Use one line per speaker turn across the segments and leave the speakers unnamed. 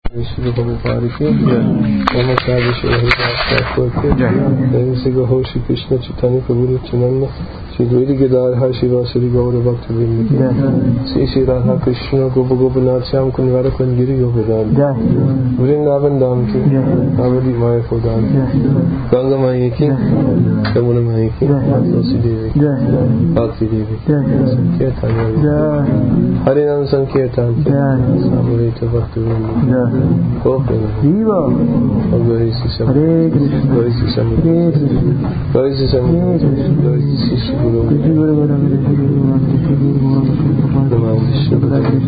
Shri Prabhupada ki Namaskar Shri Haridas Thakur Ho Shri Krishna Chaitanya Prabhu Nityananda Shri Dvaita Gadadhar Shivasari Gaura Bhakta Vrinda Shri Shri Radha Krishna Gopa Gopinath Shyam Kund Radha Kund Giri Govardhan Vrindavan Dham ki Navadip Mayapur Dham Ganga Maya ki Yamuna Maya ki Tulsi Devi Bhakti Devi Sankirtan Harinam Sankirtan Samarita Bhakta Vrinda Viva! Glory to Sam. Hare Krishna. Glory to Sam. Hare Krishna. Glory to Sam. Glory to Sri Guru. Namo Vishnu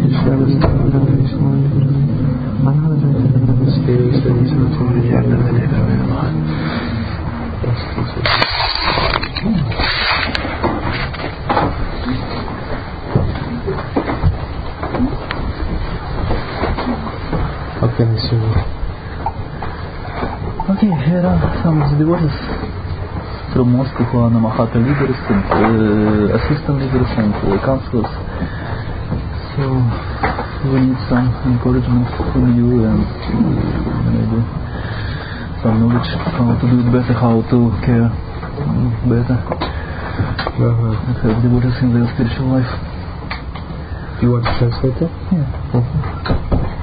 Okay, here are some of the devotees from Moscow who are Mahata leaders and assistant leaders and counselors. So we need some encouragement from you and maybe some knowledge how to do it better, how to care better and have devotees in their spiritual life.
Do you want to translate that?
Yeah.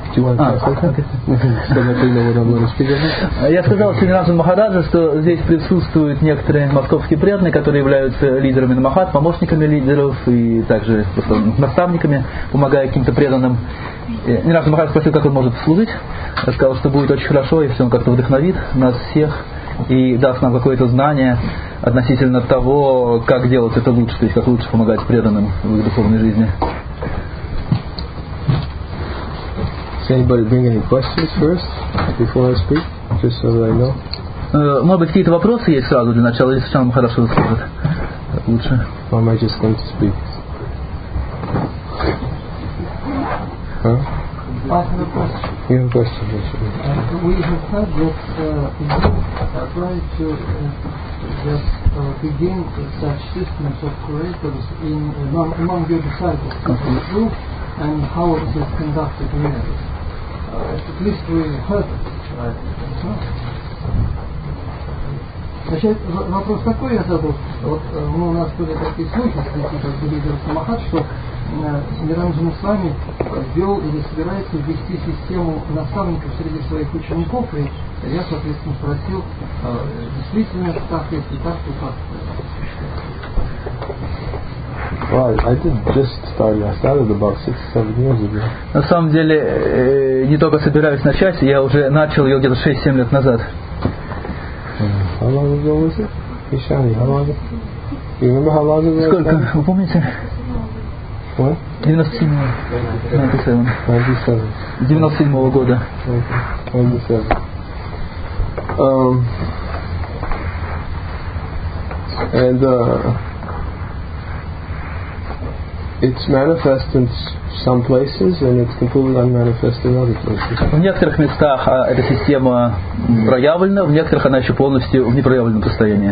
Я
сказал Синрамсу Махараджа, что здесь присутствуют некоторые московские преданные, которые являются лидерами Намахат, помощниками лидеров и также наставниками, помогая каким-то преданным. Синрамсу Махарадж спросил, как он может служить. Я сказал, что будет очень хорошо, если он как-то вдохновит нас всех и даст нам какое-то знание относительно того, как делать это лучше, то есть как лучше помогать преданным в их духовной жизни.
Does anybody bring any questions first before I speak, just so that I know?
Может быть, какие-то вопросы есть сразу для начала, или сначала хорошо расскажет? Лучше.
Or am I just going to speak? Huh?
I have a question.
You have a question,
we have heard that you try to just begin such systems of curators among your disciples. Is it true? And how is it conducted really? At least we heard it. Значит, вопрос такой я задал. Вот, у нас были такие слухи среди лидеров Намахат, что Симиранджана с вами ввел или собирается ввести систему наставников среди своих учеников. И я, соответственно, спросил, действительно так, если так, то как?
Well, I did just start. I started about 6-7 years ago.
На самом деле, не только собираюсь начать, я уже начал ее где-то 6-7 лет назад.
How long ago was it? Ishani, how long ago? You remember how long ago?
Сколько? Вы помните?
What?
97. 97 года.
97. And it's manifest in some places and it's completely unmanifest in other places.
В некоторых местах эта система проявлена, в некоторых она еще полностью в непроявленном состоянии.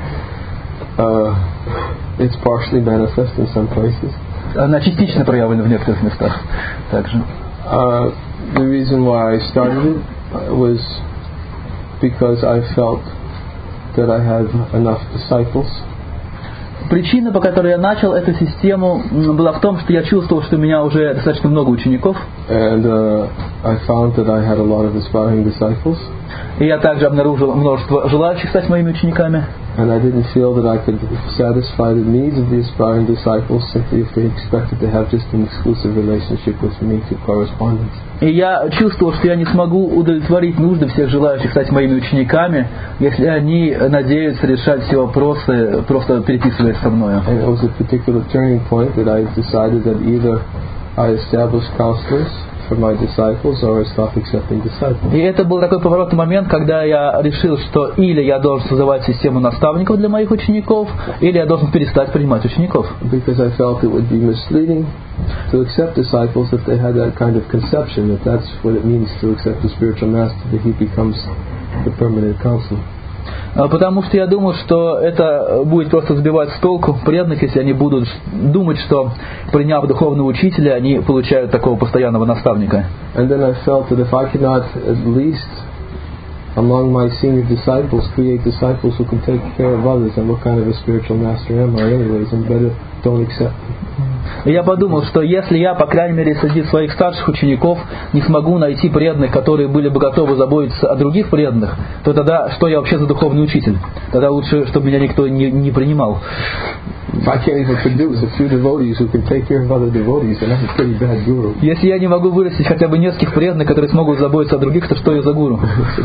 It's partially manifest in some places.
Она частично проявлена в некоторых местах также.
The reason why I started it was because I felt that I had enough disciples.
Причина, по которой я начал эту систему, была в том, что я чувствовал, что у меня уже достаточно много учеников.
And I found that I had a lot of aspiring disciples.
И я также обнаружил множество желающих стать моими учениками.
And I didn't feel that I could satisfy the needs of the aspiring disciples simply if they expected to have just an exclusive relationship with me through correspondence.
И я чувствовал, что я не смогу удовлетворить нужды всех желающих стать моими учениками, если они надеются решать все вопросы, просто переписываясь со мной.
And it was a particular turning point that I decided that either I established counselors for my disciples or I stopped accepting disciples.
И это был такой поворотный момент, когда я решил, что или я должен создавать систему наставников для моих учеников, или я должен перестать принимать учеников.
Because I felt it would be misleading to accept disciples if they had that kind of conception that that's what it means to accept a spiritual master, that he becomes the permanent counselor.
Потому что я думал, что это будет просто сбивать с толку преданных, если они будут думать, что, приняв духовного учителя, они получают такого постоянного наставника.
And then I felt that if I could not at least among my senior disciples create disciples who can take care of others, then what kind of a spiritual master am I anyways, and better don't accept me.
И я подумал, что если я, по крайней мере, среди своих старших учеников не смогу найти преданных, которые были бы готовы заботиться о других преданных, то тогда что я вообще за духовный учитель? Тогда лучше, чтобы меня никто не принимал. Если я не могу вырастить хотя бы нескольких преданных, которые смогут заботиться о других, то что я за гуру?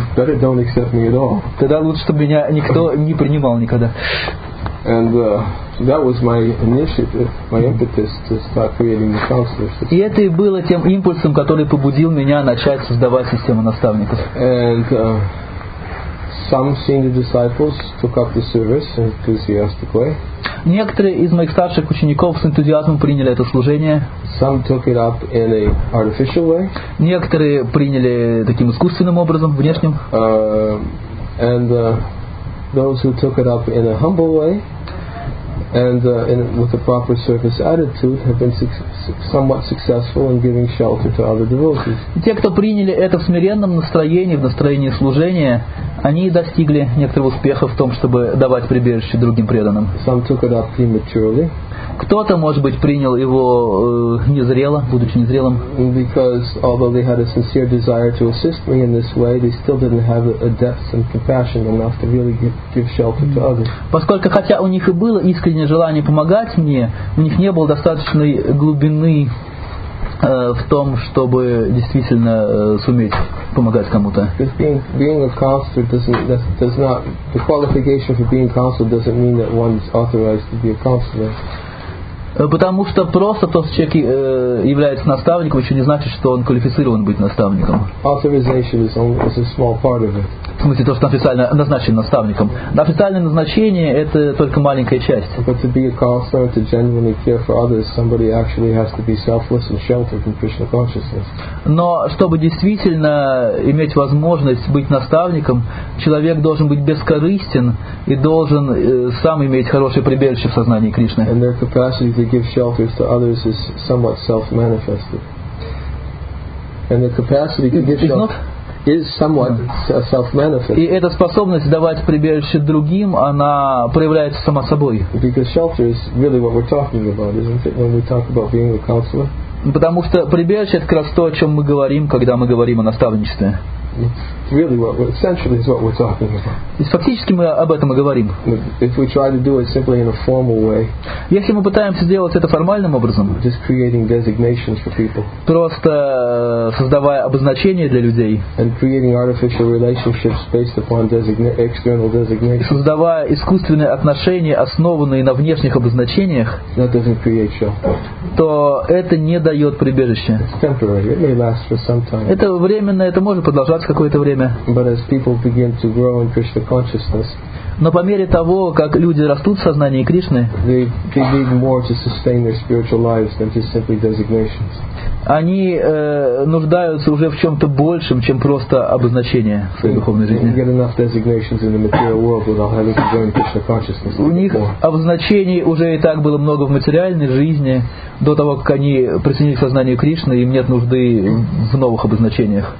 Тогда лучше, чтобы меня никто не принимал никогда.
And that was my initiative, my impetus to start creating the counselor system.
И это и было тем импульсом, который побудил меня начать создавать систему наставников.
And some senior disciples took up the service in an enthusiastic way.
Некоторые из моих старших учеников с энтузиазмом приняли это служение.
Some took it up in an artificial way.
Некоторые приняли таким искусственным образом, внешним.
Those who took it up in a humble way and with a proper service attitude have been somewhat successful in giving shelter to other devotees.
Те, кто приняли это в смиренном настроении, в настроении служения, они достигли некоторого успеха в том, чтобы давать прибежище другим преданным.
Some took it up prematurely.
Кто-то, может быть, принял его незрело, будучи незрелым.
Because although they had a sincere desire to assist me in this way, they still didn't have a depth and compassion enough to really give shelter to others.
Поскольку, хотя у них и было искреннее желание помогать мне, у них не было достаточной глубины в том, чтобы действительно суметь помогать кому-то.
Being a counselor does not the qualification for being a counselor doesn't mean that one is authorized to be a counselor.
Потому что просто тот человек является наставником, еще не значит, что он квалифицирован быть наставником.
Authorization is a small part of it.
В смысле, то, что официально назначен наставником. Официальное назначение – это только маленькая часть.
But to be a counselor, to genuinely care for others, somebody actually has to be selfless and sheltered from Krishna consciousness.
Но чтобы действительно иметь возможность быть наставником, человек должен быть бескорыстен и должен сам иметь хорошее прибежище в сознании Кришны.
And their capacity to give shelters to others is somewhat self-manifested. And the capacity to give shelter is somewhat self-manifested.
И эта способность давать прибежище другим, она проявляется сама собой.
Because shelter is really what we're talking about, isn't it, when we talk about being a counselor?
Потому что прибежище – это как раз то, о чем мы говорим, когда мы говорим о наставничестве.
Really essentially is what we're talking about.
И фактически мы об этом и говорим.
If we try to do it simply in a formal way,
если мы пытаемся сделать это формальным образом,
just creating designations for people,
просто создавая обозначения для людей,
and creating artificial relationships based upon external designations,
создавая искусственные отношения, основанные на внешних обозначениях,
that doesn't create shelter.
То это не дает прибежища.
It's temporary. It may last for some time.
Это временно, это может продолжаться какое-то время.
But as people begin to grow in Krishna consciousness,
но по мере того, как люди растут в сознании Кришны,
they need more to sustain their spiritual lives than just simply designations.
Они нуждаются уже в чем-то большем, чем просто обозначение в своей духовной жизни. У них обозначений уже и так было много в материальной жизни, до того, как они присоединились к сознанию Кришны, им нет нужды в новых обозначениях.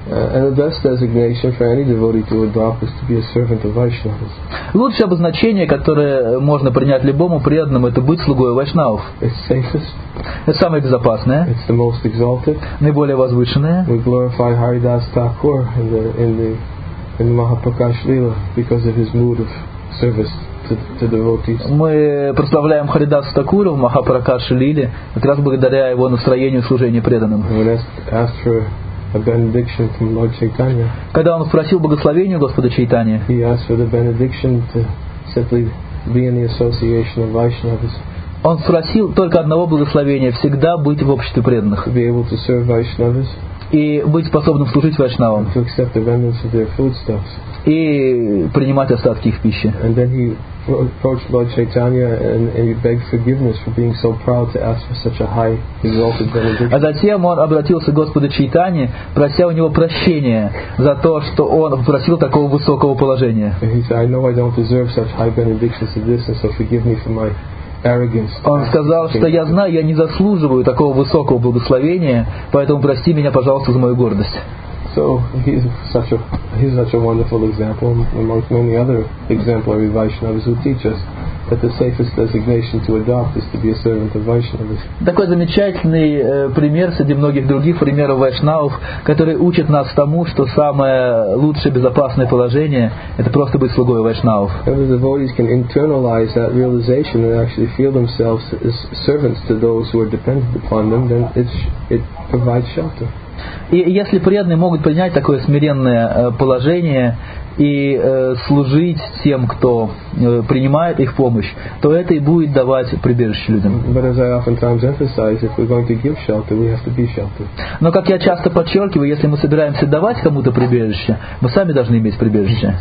Лучшее обозначение, которое можно принять любому преданному, это быть слугой вайшнавов. Это самое безопасное, наиболее возвышенное.
We glorify Haridas Thakur in the Mahaprakash Leela because of his mood of service to devotees.
Мы прославляем Харидаса Такура в Махапракаше Лиле как раз благодаря его настроению служения преданным.
A benediction from Lord Chaitanya.
Когда он спросил благословения Господа Чайтаньи,
he asked for the benediction to simply be in the association of Vaishnavas.
Он спросил только одного благословения: всегда быть в обществе преданных.
To be able to serve Vaishnavas.
и быть способным служить вайшнавам,
to accept the remnants of their foodstuffs.
и принимать остатки их пищи.
And then he approached Lord Chaitanya and he begged forgiveness for being so proud to ask for such a high, exalted benediction.
А затем он обратился к Господу Чайтанье, прося у него прощения за то, что он попросил такого высокого положения.
And he said, I know I don't deserve such high benedictions as this, and so forgive me for my arrogance.
Он сказал, что я знаю, я не заслуживаю такого высокого благословения, поэтому прости меня, пожалуйста, за мою гордость.
So he's such a wonderful example amongst many other exemplary Vaishnavas who teach us that the safest designation to adopt is to be a servant of Vaishnavas.
Такой замечательный пример среди многих других примеров вайшнавов, которые учат нас тому, что самое лучшее безопасное положение – это просто быть слугой вайшнавов.
If the devotees can internalize that realization and actually feel themselves as servants to those who are dependent upon them, then it provides shelter.
И если преданные могут принять такое смиренное положение и служить тем, кто принимает их помощь, то это и будет давать прибежище людям. Но, как я часто подчеркиваю, если мы собираемся давать кому-то прибежище, мы сами должны иметь прибежище.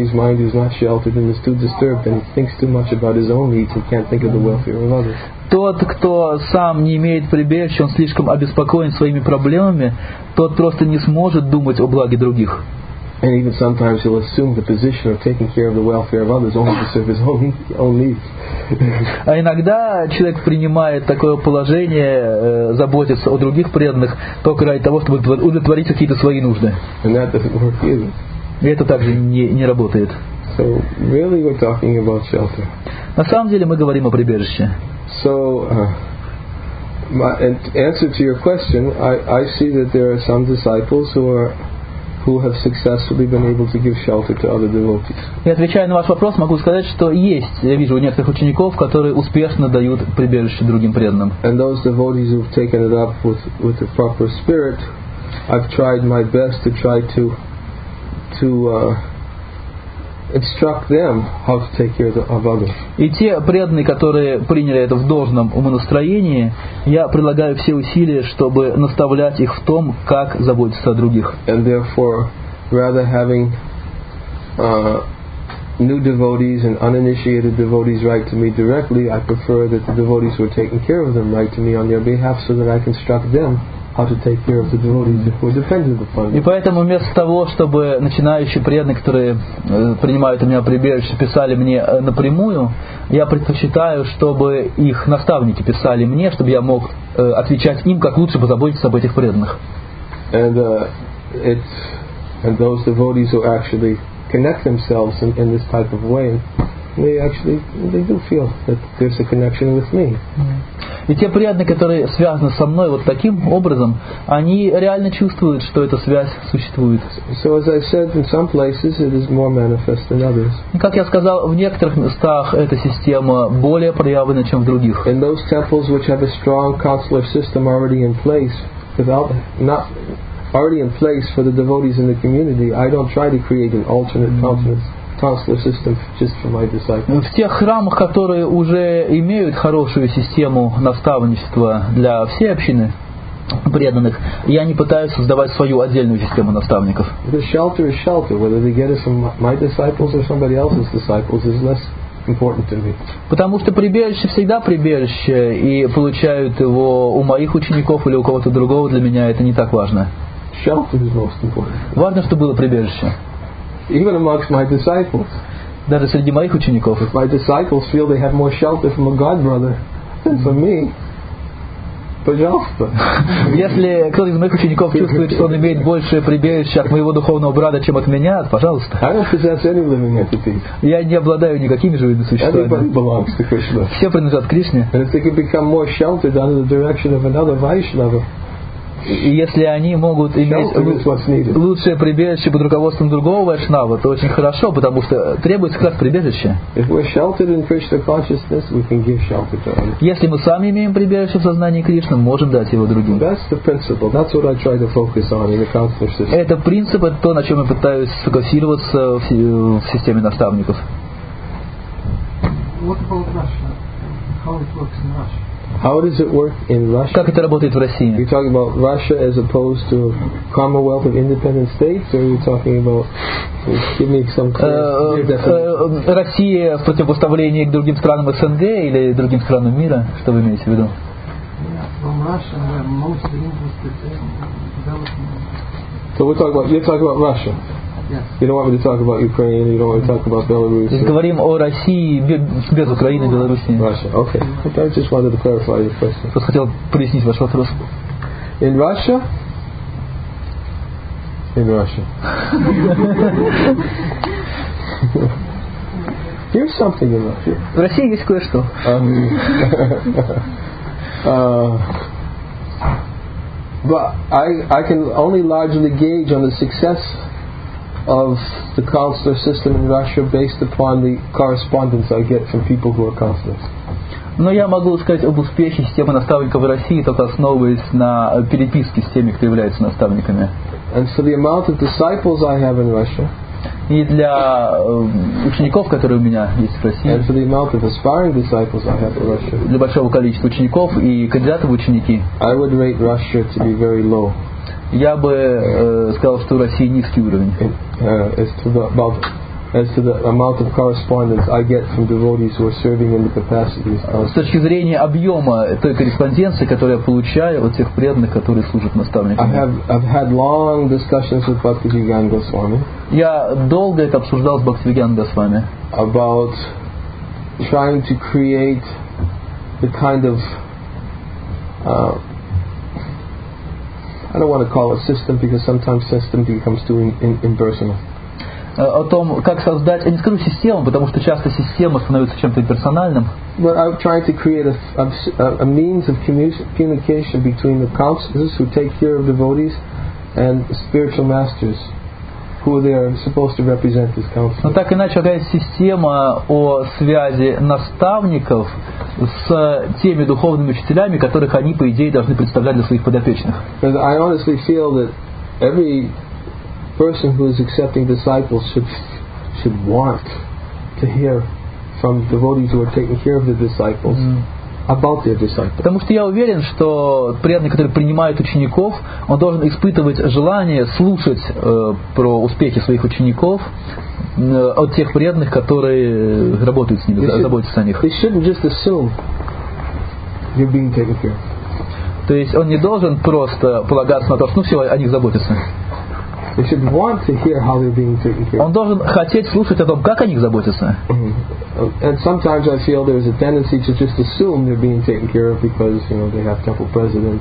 Тот, кто сам не имеет прибежища, он слишком обеспокоен своими проблемами, тот просто не сможет думать о благе других.
And even sometimes he'll assume the position of taking care of the welfare of others only to serve his own needs.
А иногда человек принимает такое положение, заботиться о других преданных только ради того, чтобы удовлетворить какие-то свои нужды.
And that doesn't work either.
И это также не работает.
So really we're talking about shelter.
На самом деле мы говорим о прибежище.
So, my answer to your question, I see that there are some disciples who have successfully been able to give shelter to other devotees.
И отвечая на ваш вопрос, могу сказать, что есть, я вижу у некоторых учеников, которые успешно дают прибежище другим преданным.
And those devotees who've taken it up with the proper spirit, I've tried my best to try to instruct them how to take care of others.
И те преданные, которые приняли это в должном умонастроении, я прилагаю все усилия, чтобы наставлять их в том, как заботиться о других.
And therefore, rather having new devotees and uninitiated devotees write to me directly, I prefer that the devotees who are taking care of them write to me on their behalf so that I can instruct them how to take care of the devotees who are dependent upon them.
И поэтому вместо того, чтобы начинающие преданные, которые принимают у меня прибежище, писали мне напрямую, я предпочитаю, чтобы их наставники писали мне, чтобы я мог отвечать им, как лучше позаботиться об этих преданных.
And those devotees who actually connect themselves in this type of way, they do feel that there's a connection with me.
И те преданные, которые связаны со мной вот таким образом, они реально чувствуют, что эта связь существует.
So as I said, in some places it is more manifest than others.
И как я сказал, в некоторых местах эта система более проявлена, чем в других.
In those temples which have a strong consular system already in place, already in place for the devotees in the community, I don't try to create an alternate consular system just for my disciples.
В тех храмах, которые уже имеют хорошую систему наставничества для всей общины преданных, я не пытаюсь создавать свою отдельную систему наставников.
The shelter is shelter, whether they get it from my disciples or somebody else's disciples is less important to me.
Потому что прибежище всегда прибежище, и получают его у моих учеников или у кого-то другого, для меня это не так важно.
Shelter is most important.
Важно, чтобы было прибежище.
Even amongst my disciples.
Даже среди моих учеников.
If my disciples feel they have more shelter from a god brother than from me, пожалуйста.
Если кто-то из моих учеников чувствует, что он имеет большее прибежище от моего духовного брата, чем от меня, пожалуйста.
I don't possess any living entities.
Я не обладаю никакими живыми существами.
Everybody belongs to Krishna.
Все принадлежат Кришне.
And if they can become more sheltered under the direction of another Vaishnava,
и если они могут иметь лучшее прибежище под руководством другого вайшнава, то очень хорошо, потому что требуется как раз прибежище. Если мы сами имеем прибежище в сознании Кришны, мы можем дать его другим. Это принцип, это то, на чем я пытаюсь сфокусироваться в системе наставников.
What about Russia? How it works in Russia?
How does it work in Russia?
Как это работает в России?
You're talking about Russia as opposed to Commonwealth of Independent States, or are you talking about? Give me some clear definition.
Россия в противопоставлении к другим странам СНГ или другим странам мира? Что вы имеете в виду?
So you're talking about Russia.
Yes.
You don't want me to talk about Ukraine, you don't want me to talk about Belarus.
Говорим о России без Украины, Беларуси.
Russia, okay. I just wanted to clarify your question.
Просто хотел прояснить ваш вопрос.
In Russia? Here's something in Russia.
В России есть кое-что.
But I can only largely gauge on the success of the counselor system in Russia based upon the correspondence I get from people who are counselors.
Но я могу сказать об успехе системы наставников в России, только основываясь на переписке с теми, кто является наставниками.
And for the amount of disciples I have in Russia,
и для учеников, которые у меня есть в России,
and for the amount of aspiring disciples I have in Russia,
для большого количества учеников и кандидатов в ученики,
I would rate Russia to be very low.
Я бы сказал, что в России низкий уровень.
As to the amount of correspondence I get from devotees who are serving in the capacities.
С точки зрения объема той корреспонденции, которую я получаю от тех преданных, которые служат наставниками.
I've had long discussions with Bhaktivedanta Goswami.
Я долго это обсуждал с Бхактивиганой Госвами.
About trying to create the kind of I don't want to call it system because sometimes system becomes too impersonal.
О том, как создать, я не скажу систему, потому что часто система становится чем-то имперсональным.
But I'm trying to create a means of communication between the counselors who take care of devotees and spiritual masters who they are supposed to represent as counselors.
Но так иначе какая-то система о связи наставников с теми духовными учителями, которых они, по идее, должны представлять для своих подопечных.
Because I honestly feel that every person who is accepting disciples should want to hear from devotees who are taking care of the disciples about their disciples.
Потому что я уверен, что преданный, который принимает учеников, он должен испытывать желание слушать про успехи своих учеников от тех преданных, которые работают с ними, заботятся о них.
They shouldn't just assume you're being taken care of.
То есть он не должен просто полагаться на то, что все, о них заботятся.
They should want to hear how they're being taken care of.
Он должен хотеть слушать о том, как о них заботятся.
And sometimes I feel there's a tendency to just assume they're being taken care of because, you know, they have temple presidents.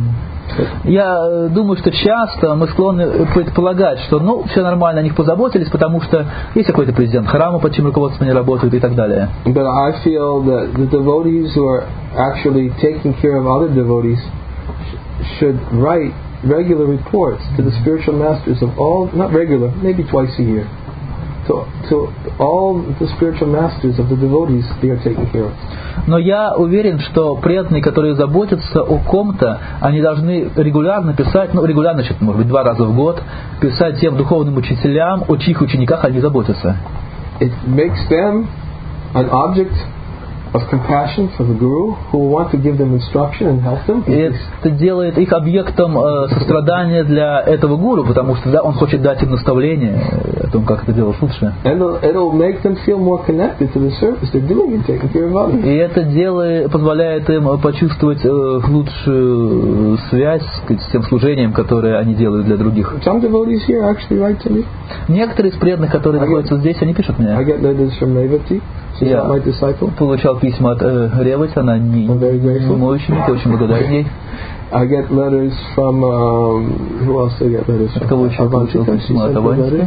Я думаю, что часто мы склонны предполагать, что все нормально, о них позаботились, потому что есть какой-то президент храма, под чьим руководством они работают и так далее.
But I feel that the devotees who are actually taking care of other devotees should write regular reports to the spiritual masters of all, not regular, maybe twice a year, to all the spiritual masters of the devotees they are taking care of.
Но я уверен, что преданные, которые заботятся о ком-то, они должны регулярно писать, регулярно, может быть, 2 раза в год, писать тем духовным учителям, о чьих учениках они заботятся.
It makes them an object of compassion for the guru who will want to give them instruction and help them.
Это делает их объектом сострадания для этого гуру, потому что он хочет дать им наставление о том, как это делать лучше.
And it'll make them feel more connected to the service they're doing and taking care of others.
И это позволяет им почувствовать лучшую связь с тем служением, которое они делают для других.
Some devotees here actually write to me.
Некоторые из преданных, которые находятся здесь, они пишут мне.
I get letters from Revati. She's not my disciple.
Получал письма от Ревати, она не мой ученик, я очень благодарен ей.
I get letters from who else I get letters from?
От кого еще получил письма? От Авантика.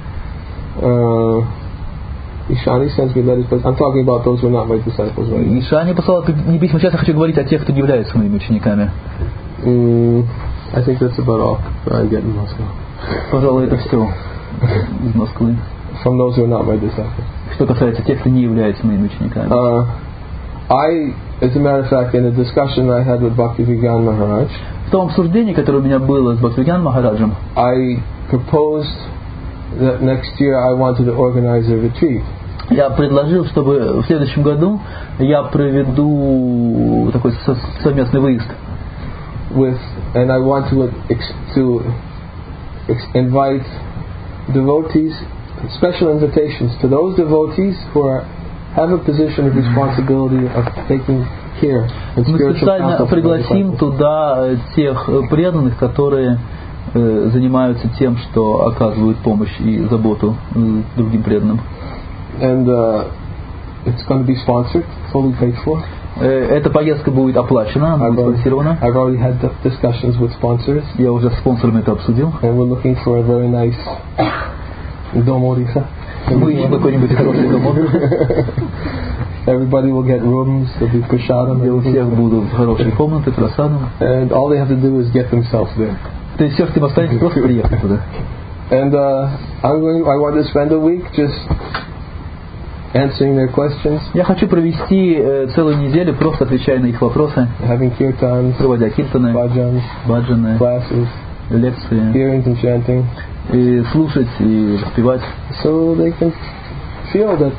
Ishani sends me letters, but I'm talking about those who are not my disciples, right?
Ishani послал мне письма. Сейчас я хочу говорить о тех, кто не является моими учениками.
I think that's about all I get in Moscow.
Пожалуй, это все из Москвы.
From those who are not my disciples.
Что касается тех, кто не является моими учениками.
As a matter of fact, in a discussion I had with Bhaktivedanta Maharaj,
в том обсуждении, которое у меня было с Бхактивиганой Махараджем,
I proposed that next year I wanted to organize a retreat.
я предложил, чтобы в следующем году я проведу такой совместный выезд.
And I want to invite devotees, special invitations to those devotees who have a position of responsibility of taking care and
Мы
spiritual
специально
counsel.
пригласим туда тех преданных, которые занимаются тем, что оказывают помощь и заботу другим преданным.
And it's going to be sponsored, fully paid for.
Эта поездка будет оплачена, она будет спонсирована.
I've already had discussions with sponsors.
Я уже с спонсорами это обсудил.
And we're looking for a very nice Дом Отдыха.
Мы ищем какой-нибудь хороший дом отдыха.
Everybody will get rooms, there'll be prasadam.
Где у всех будут хорошие комнаты, просадом.
And all they have to do is get themselves there.
То есть все, что им останется, просто приехать туда.
And I want to spend a week just answering their questions.
Я хочу провести целую неделю, просто отвечая на их вопросы,
having kirtans,
проводя киртаны, баджаны,
classes,
лекции,
hearing and chanting,
и слушать и воспевать.
So they can feel that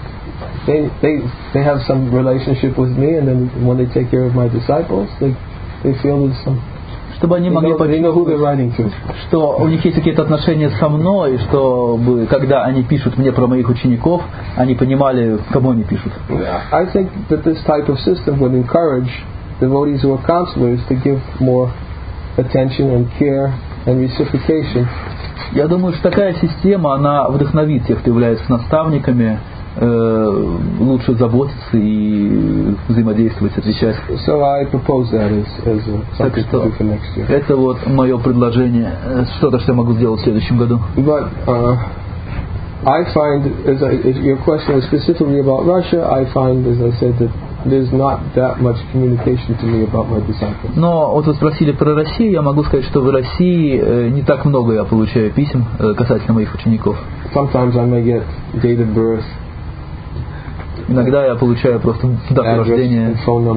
they have some relationship with me, and then when they take care of my disciples, they feel there's some.
Чтобы они могли почувствовать, что у них есть какие-то отношения со мной, чтобы, когда они пишут мне про моих учеников, они понимали, кому они пишут.
I think that this type of system would encourage devotees who are counselors to give more attention and care and reciprocation.
Я думаю, что такая система, она вдохновит тех, кто является наставниками, лучше заботиться и взаимодействовать, отвечать.
So I propose that as something to do for next year.
Это вот мое предложение, что-то, что я могу сделать в следующем году.
But I find, your question was specifically about Russia, I find, as I said, that there's not that much communication to me about my disciples.
Но вот вы спросили про Россию, я могу сказать, что в России не так много я получаю писем касательно моих учеников.
Sometimes I may get date of birth.
Иногда я получаю просто дату рождения,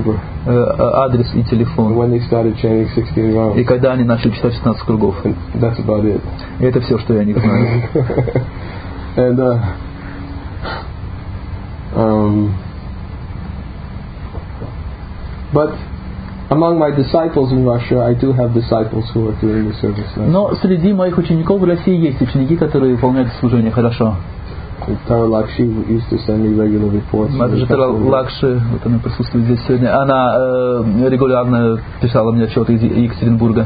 адрес и телефон. И когда они начали читать 16 кругов.
That's about it.
И это все, что я о них знаю.
And but among my disciples in Russia, I do have disciples who are doing the service.
Но среди моих учеников в России есть ученики, которые выполняют служение хорошо.
Таралакши used to send me regular reports.
Мадхаджи Таралакши, вот она присутствует здесь сегодня, она регулярно писала мне отчеты из Екатеринбурга.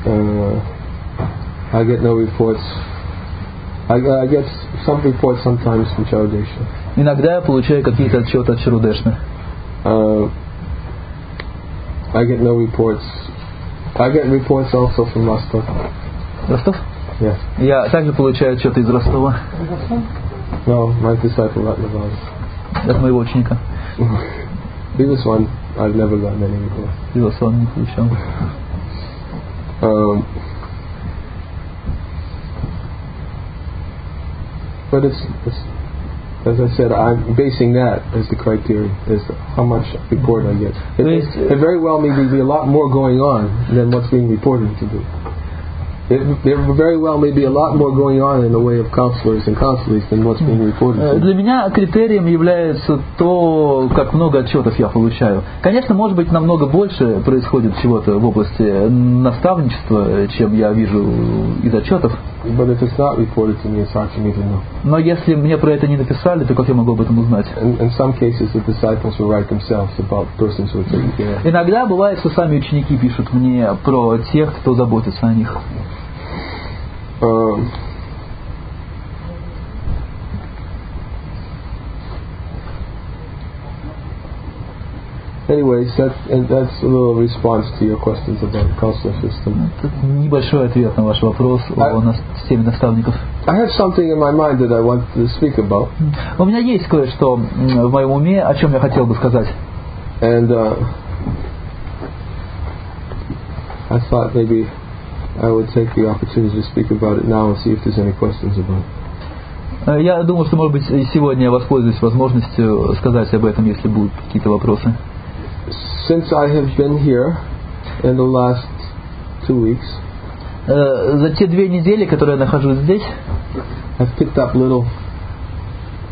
I get no reports. I get some reports sometimes from Charudesha.
Иногда я получаю какие-то отчеты от Чарудешны.
I get no reports. I get reports also from Rostov.
Ростов?
Yes.
Я также получаю отчеты из Ростова.
No, my disciple Ratnavali.
От моего ученика.
Vivaswan, I've never gotten any reports.
Vivaswan не получал.
But it's, as I said, I'm basing that as the criteria, as how much report I get. It very well may be a lot more going on than what's being reported to be. There very well may be a lot more going on in the way of counselors and counselees than what's being reported.
Для меня критерием является то, как много отчетов я получаю. Конечно, может быть, намного больше происходит чего-то в области наставничества, чем я вижу из отчетов.
But if it's not reported to me, it's hard for me to know.
Но если мне про это не написали, то как я могу об этом узнать?
In some cases, the disciples will write themselves about persons who are taking care.
Иногда бывает, что сами ученики пишут мне про тех, кто заботится о них.
Anyways, that's a little response to your questions about counselor system.
Небольшой ответ на ваш вопрос о системе наставников.
I have something in my mind that I want to speak about.
У меня есть кое-что в моем уме, о чем я хотел бы сказать.
And I thought maybe I would take the opportunity to speak about it now and see if there's any questions about it.
Я думаю, что, может быть, сегодня я воспользуюсь возможностью сказать об этом, если будут какие-то вопросы.
Since I have been here in the last 2 weeks,
за те 2 недели, которые я нахожусь здесь,
I've picked up little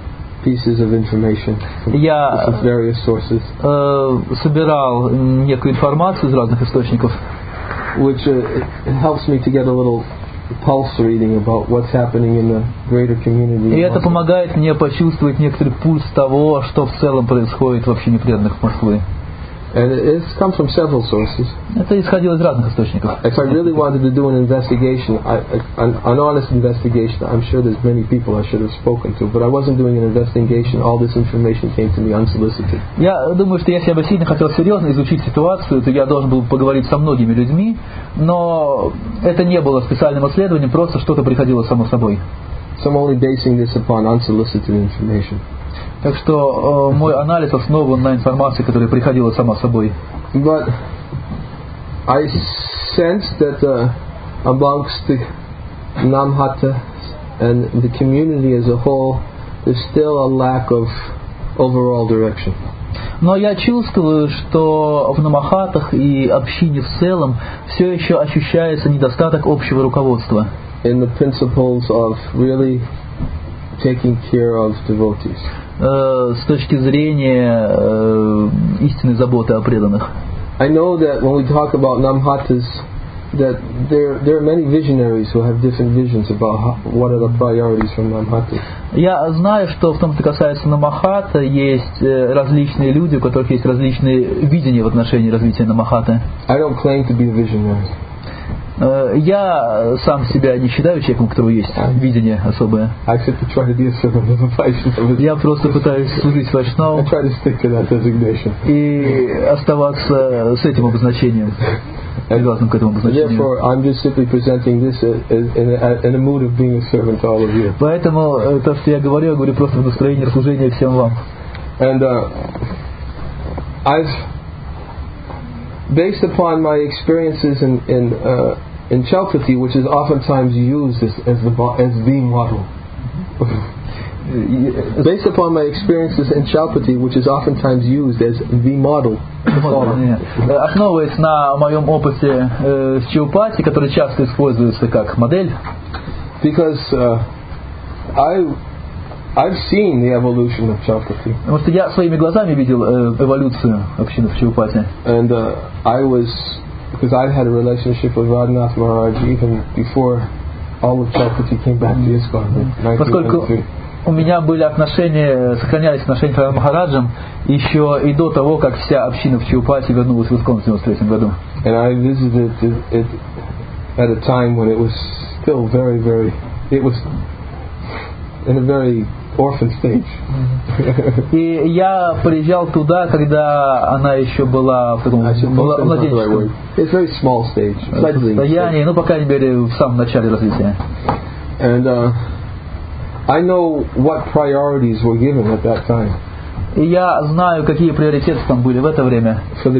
pieces of information from various sources.
Собирал некую информацию из разных источников,
which it helps me to get a little pulse reading about what's happening in the greater community.
И это помогает мне почувствовать некоторый пульс того, что в целом происходит в общине преданных Москвы.
And it's come from several sources.
Это исходило из разных источников.
If I really wanted to do an investigation, an honest investigation, I'm sure there's many people I should have spoken to, but I wasn't doing an investigation. All this information came to me unsolicited.
Я думаю, что если я бы сильно хотел серьезно изучить ситуацию, то я должен был поговорить со многими людьми, но это не было специальным исследованием, просто что-то приходило само собой.
So I'm only basing this upon unsolicited information.
Так что мой анализ основан на информации, которая приходила сама собой.
But I sense that amongst the Namhata and the community as a whole, there's still a lack of overall direction.
Но я чувствую, что в Намахатах и общине в целом все еще ощущается недостаток общего руководства.
In the principles of really taking care of devotees.
С точки зрения истинной заботы о преданных.
I know that when we talk about Namhatas, that there are many visionaries who have different visions about what are the priorities from Namhatas.
Я знаю, что в том, что касается Намахата, есть различные люди, у которых есть различные видения в отношении развития Намахаты.
I don't claim to be a visionary.
Я сам себя не считаю человеком, у которого есть видение особое. Я просто пытаюсь служить Вайшнаву и оставаться с этим обозначением, привязанным к этому обозначению. Поэтому то, что я говорю просто в настроении служения всем вам.
Based upon my experiences in Chaupati, which is oftentimes used as the model. Based upon my experiences in Chaupati, which is oftentimes used as the model.
Основываясь на моем опыте с Чаупати, который часто используется как модель.
Because I've seen the evolution of Chaupati.
Потому что я своими глазами видел эволюцию общины в Чаупати.
And because I had a relationship with Radhanath Maharaj even before all of Chaupati came back to ISKCON.
Поскольку у меня были отношения, сохранялись отношения с Радханаthом Махараджем еще и до того, как вся община в Чаупати вернулась в ISKCON в 1993 году.
And I visited it at a time when it was still it was in a very orphan stage.
И я приезжал туда, когда она еще была в таком младенческом состоянии, по крайней мере, в самом начале развития.
And I know what priorities were given at that time.
И я знаю, какие приоритеты там были в это время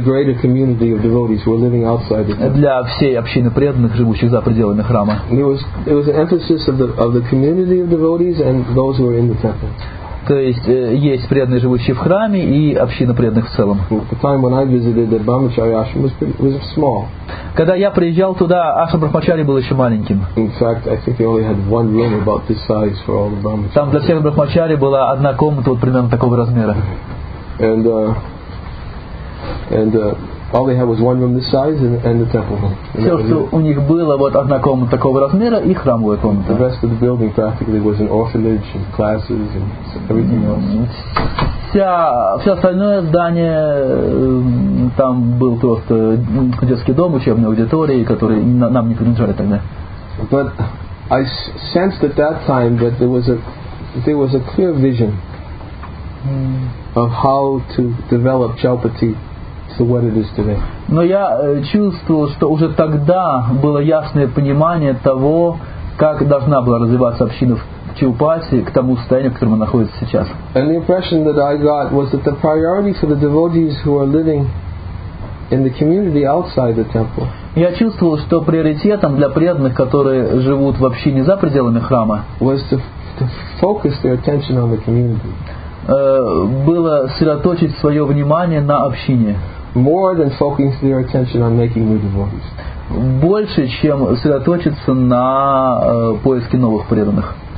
для всей общины преданных, живущих за пределами храма. То есть есть преданные, живущие в храме, и община преданных в целом. Когда я приезжал туда, ашрам Брахмачари был еще маленьким. Там для всех Брахмачари была одна комната вот примерно такого размера.
And all they had was one room this size and the temple room.
Все, что у них было, вот одна комната такого размера и храмовая комната.
The rest of the building practically was an orphanage and classes and everything else.
Все остальное здание, там был просто детский дом, учебная аудитория, которые нам не принадлежали тогда.
But I sensed at that time that there was a clear vision of how to develop Chaupati to what it is today.
Но я чувствовал, что уже тогда было ясное понимание того, как должна была развиваться община в Чаупати к тому состоянию, в котором она находится сейчас.
And the impression that I got was that the priority for the devotees who are living in the community outside the temple.
Я чувствовал, что приоритетом для преданных, которые живут в общине за пределами храма,
was to focus their attention on the community.
Было сосредоточить свое внимание на общине.
More than focusing their attention on making new devotees.
Больше, чем сосредоточиться на поиске новых преданных.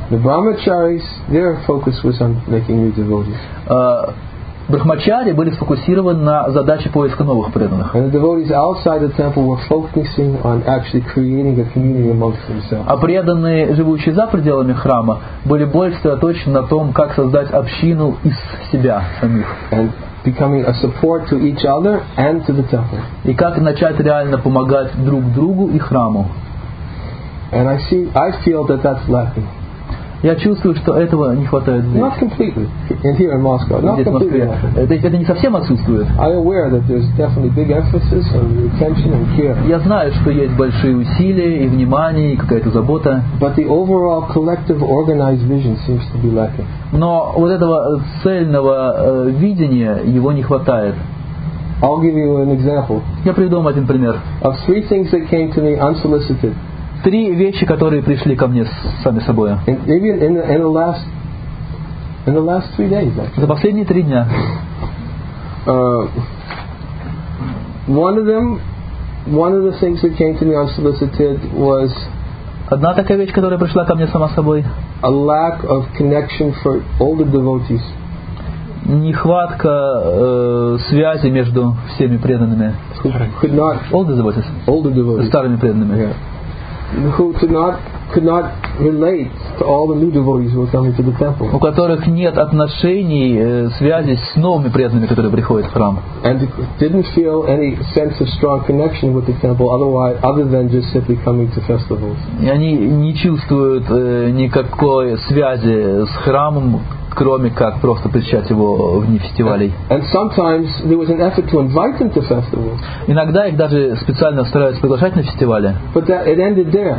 The brahmacharis, their focus was on making new devotees.
Брахмачари были сфокусированы на задаче поиска новых преданных.
And the devotees outside the temple were focusing on actually creating a community amongst themselves.
А преданные, живущие за пределами храма, были больше сосредоточены на том, как создать общину из себя самих.
And becoming a support to each other and to the temple.
И как начать реально помогать друг другу и храму.
And I feel that that's lacking.
Я чувствую, что этого не хватает здесь.
Not completely. Here in Moscow. Not
Здесь, в
completely.
Москве. Это не совсем отсутствует.
I'm aware that there's definitely big emphasis on attention and care.
Я знаю, что есть большие усилия и внимание, и какая-то забота.
But the overall collective organized vision seems to be lacking.
Но вот этого цельного видения его не хватает.
I'll give you an example.
Я приведу вам один пример.
Of 3 things that came to me unsolicited.
3 вещи, которые пришли ко мне сами собой.
Maybe in the last 3 days. Actually.
За последние 3 дня.
One of the things that came to me unsolicited was
одна такая вещь, которая пришла ко мне сама собой.
A lack of connection for older devotees.
Нехватка связи между всеми преданными. Older devotees. Старыми преданными.
Yeah. Who could not relate to all the new devotees who were coming to the temple.
У которых нет отношений, связи с новыми преданными, которые приходят в храм.
And didn't feel any sense of strong connection with the temple other than just simply coming to festivals.
И они не чувствуют никакой связи с храмом, кроме как просто посещать его в дни фестивалей.
And sometimes there was an effort to invite them to festivals.
Иногда их даже специально стараются приглашать на фестивали.
But it ended there.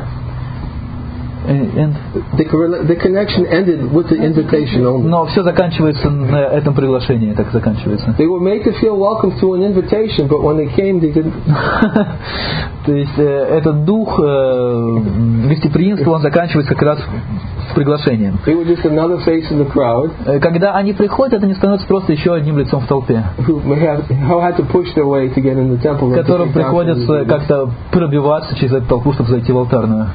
The connection ended with the invitation only.
Но все заканчивается на этом приглашении, так заканчивается.
They were made to feel welcome through an invitation, but when they came, they didn't.
То есть этот дух гостеприимства, он заканчивается как раз с приглашением.
They were just another face in the crowd.
Когда они приходят, это не становится просто еще одним лицом в толпе. Которым приходится как-то пробиваться через эту толпу, чтобы зайти в алтарную.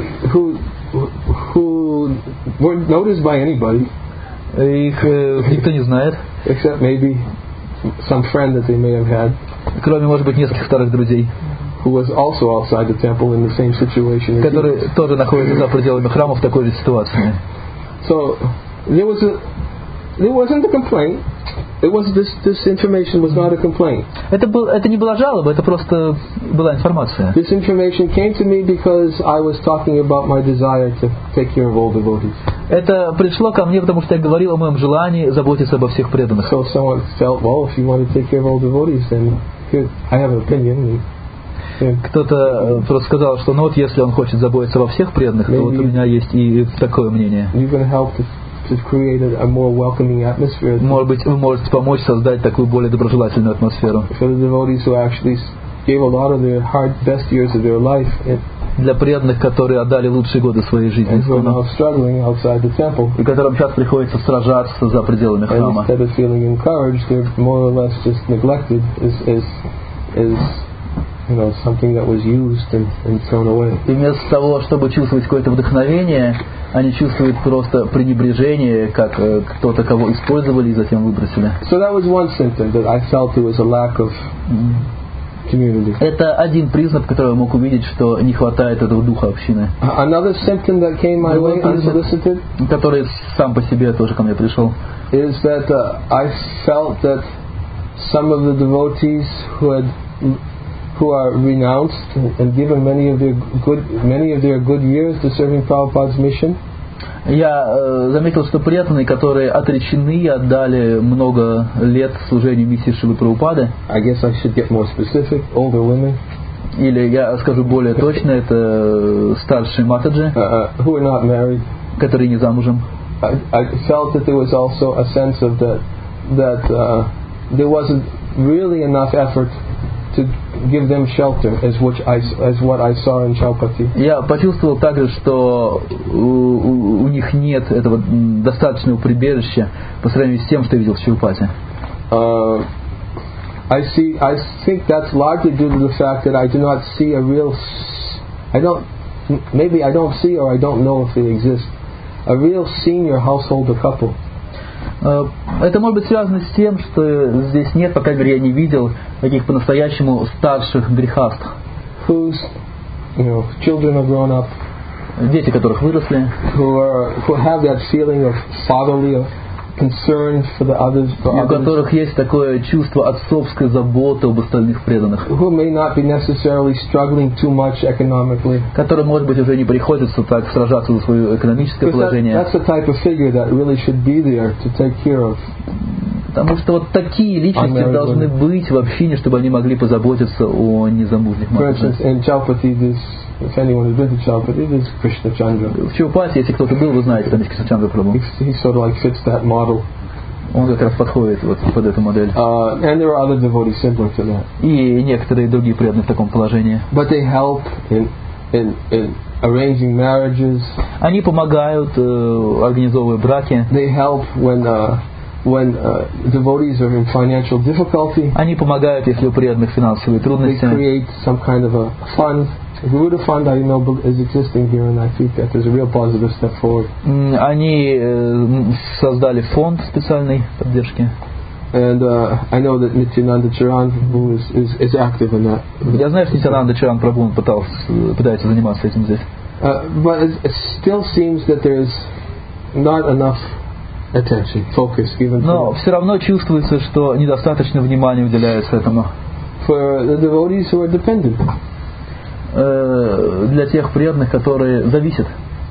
Who weren't noticed by anybody.
Их никто не знает.
Except maybe some friend that they may have had.
Кроме, может быть, нескольких старых друзей.
Who was also outside the temple in the same situation.
Которые тоже находятся за пределами храма в такой же ситуации.
So there wasn't a complaint. This information was not a complaint.
Это не была жалоба, это просто была информация.
This information came to me because I was talking about my desire to take care of all devotees.
Это пришло ко мне, потому что я говорил о моем желании заботиться обо всех преданных.
So someone felt, well, if you want to take care of all devotees, then here I have an opinion.
Кто-то просто сказал, что ну вот если он хочет заботиться обо всех преданных, то вот у меня есть и такое мнение. Может быть, вы можете помочь создать такую более доброжелательную атмосферу. Для преданных, которые отдали лучшие годы своей жизни, и которым сейчас приходится сражаться за пределами храма.
Something that was used and thrown away.
И вместо того, чтобы чувствовать какое-то вдохновение, они чувствуют просто пренебрежение, как кто-то, кого использовали и затем выбросили.
So that was one symptom that I felt there was a lack of community.
Это один признак, который я мог увидеть, что не хватает этого духа общины.
Another symptom that came my way unsolicited,
который сам по себе тоже ко мне пришел,
is that I felt that some of the devotees who are renounced and given many of their good years to serving Prabhupada's mission.
Я заметил, что преданные, которые отречены и отдали много лет служению миссии Шрилы Прабхупады.
I guess I should get more specific. Older women.
Или я скажу более точно, это старшие матаджи,
who are not married,
которые не замужем.
I felt that there was also a sense of that there wasn't really enough effort to give them shelter as what I saw in Chaupati. Я почувствовал также, что у них нет этого достаточного прибежища по сравнению с тем, что я видел в Чаупати. I think that's largely due to the fact that I do not see I don't see or I don't know if they exist a real senior householder couple.
Это может быть связано с тем, что здесь нет, по крайней мере, я не видел таких по-настоящему старших грехастых.
Whose, children are grown up.
Дети, которых выросли.
Who have that feeling of fatherly concern for the others.
У которых есть такое чувство отцовской заботы об остальных преданных.
Who may not be necessarily struggling too much economically.
Которым, может быть, уже не приходится так сражаться за свое экономическое положение.
That's the type of figure that really should be there to take care of.
Потому что вот такие личности должны быть в общине, чтобы они могли позаботиться о незамужних матушках.
If anyone has been to Chaupati, this is Krishna Chandra.
В Чаупати, если кто-то был, вы знаете, там есть Кришна Чандра Прабху.
He sort of like fits that model.
Он как раз подходит вот под эту модель.
And there are other devotees similar to that.
И некоторые другие преданные в таком положении.
But they help in arranging marriages.
Они помогают, организовывая браки.
They help when devotees are in financial difficulty.
Они помогают, если у преданных финансовые трудности.
They create some kind of a fund. The Garuda Fund, I know, is existing here, and I think that there's a real positive step forward.
Они создали фонд специальной поддержки.
And I know that Nityananda Charan Prabhu is active in that.
Я знаю, что Nityananda Charan Prabhu пытается заниматься этим здесь.
But it still seems that there's not enough attention, focus given.
Но все равно чувствуется, что недостаточно внимания уделяется этому.
For the devotees who are dependent.
Для тех преданных, которые зависят.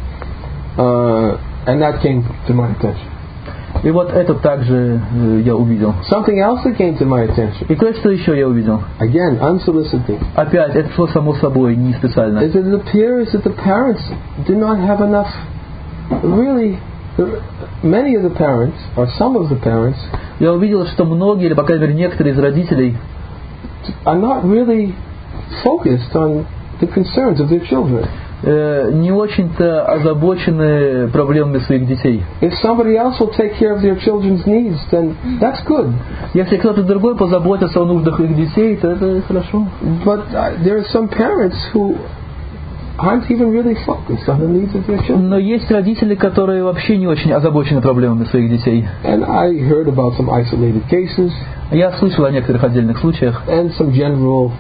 And that came to my attention.
И вот это также я увидел.
Something else that came to my attention.
И кое-что еще я увидел.
Again, unsolicited.
Опять, это шло само собой, не специально.
It appears that the parents did not have enough. Really, many of the parents, or some of the parents,
я увидел, что многие, или по крайней мере некоторые из родителей,
are not really focused on the concerns of their children.
Не очень-то озабочены проблемами своих детей.
If somebody else will take care of their children's needs, then that's good.
Если кто-то другой позаботится о нуждах их детей, то это хорошо.
But there are some parents who aren't even really focused on the needs of their children.
Но есть родители, которые вообще не очень озабочены проблемами своих детей.
And I heard about some isolated cases.
Я слышал о некоторых отдельных случаях.
And some general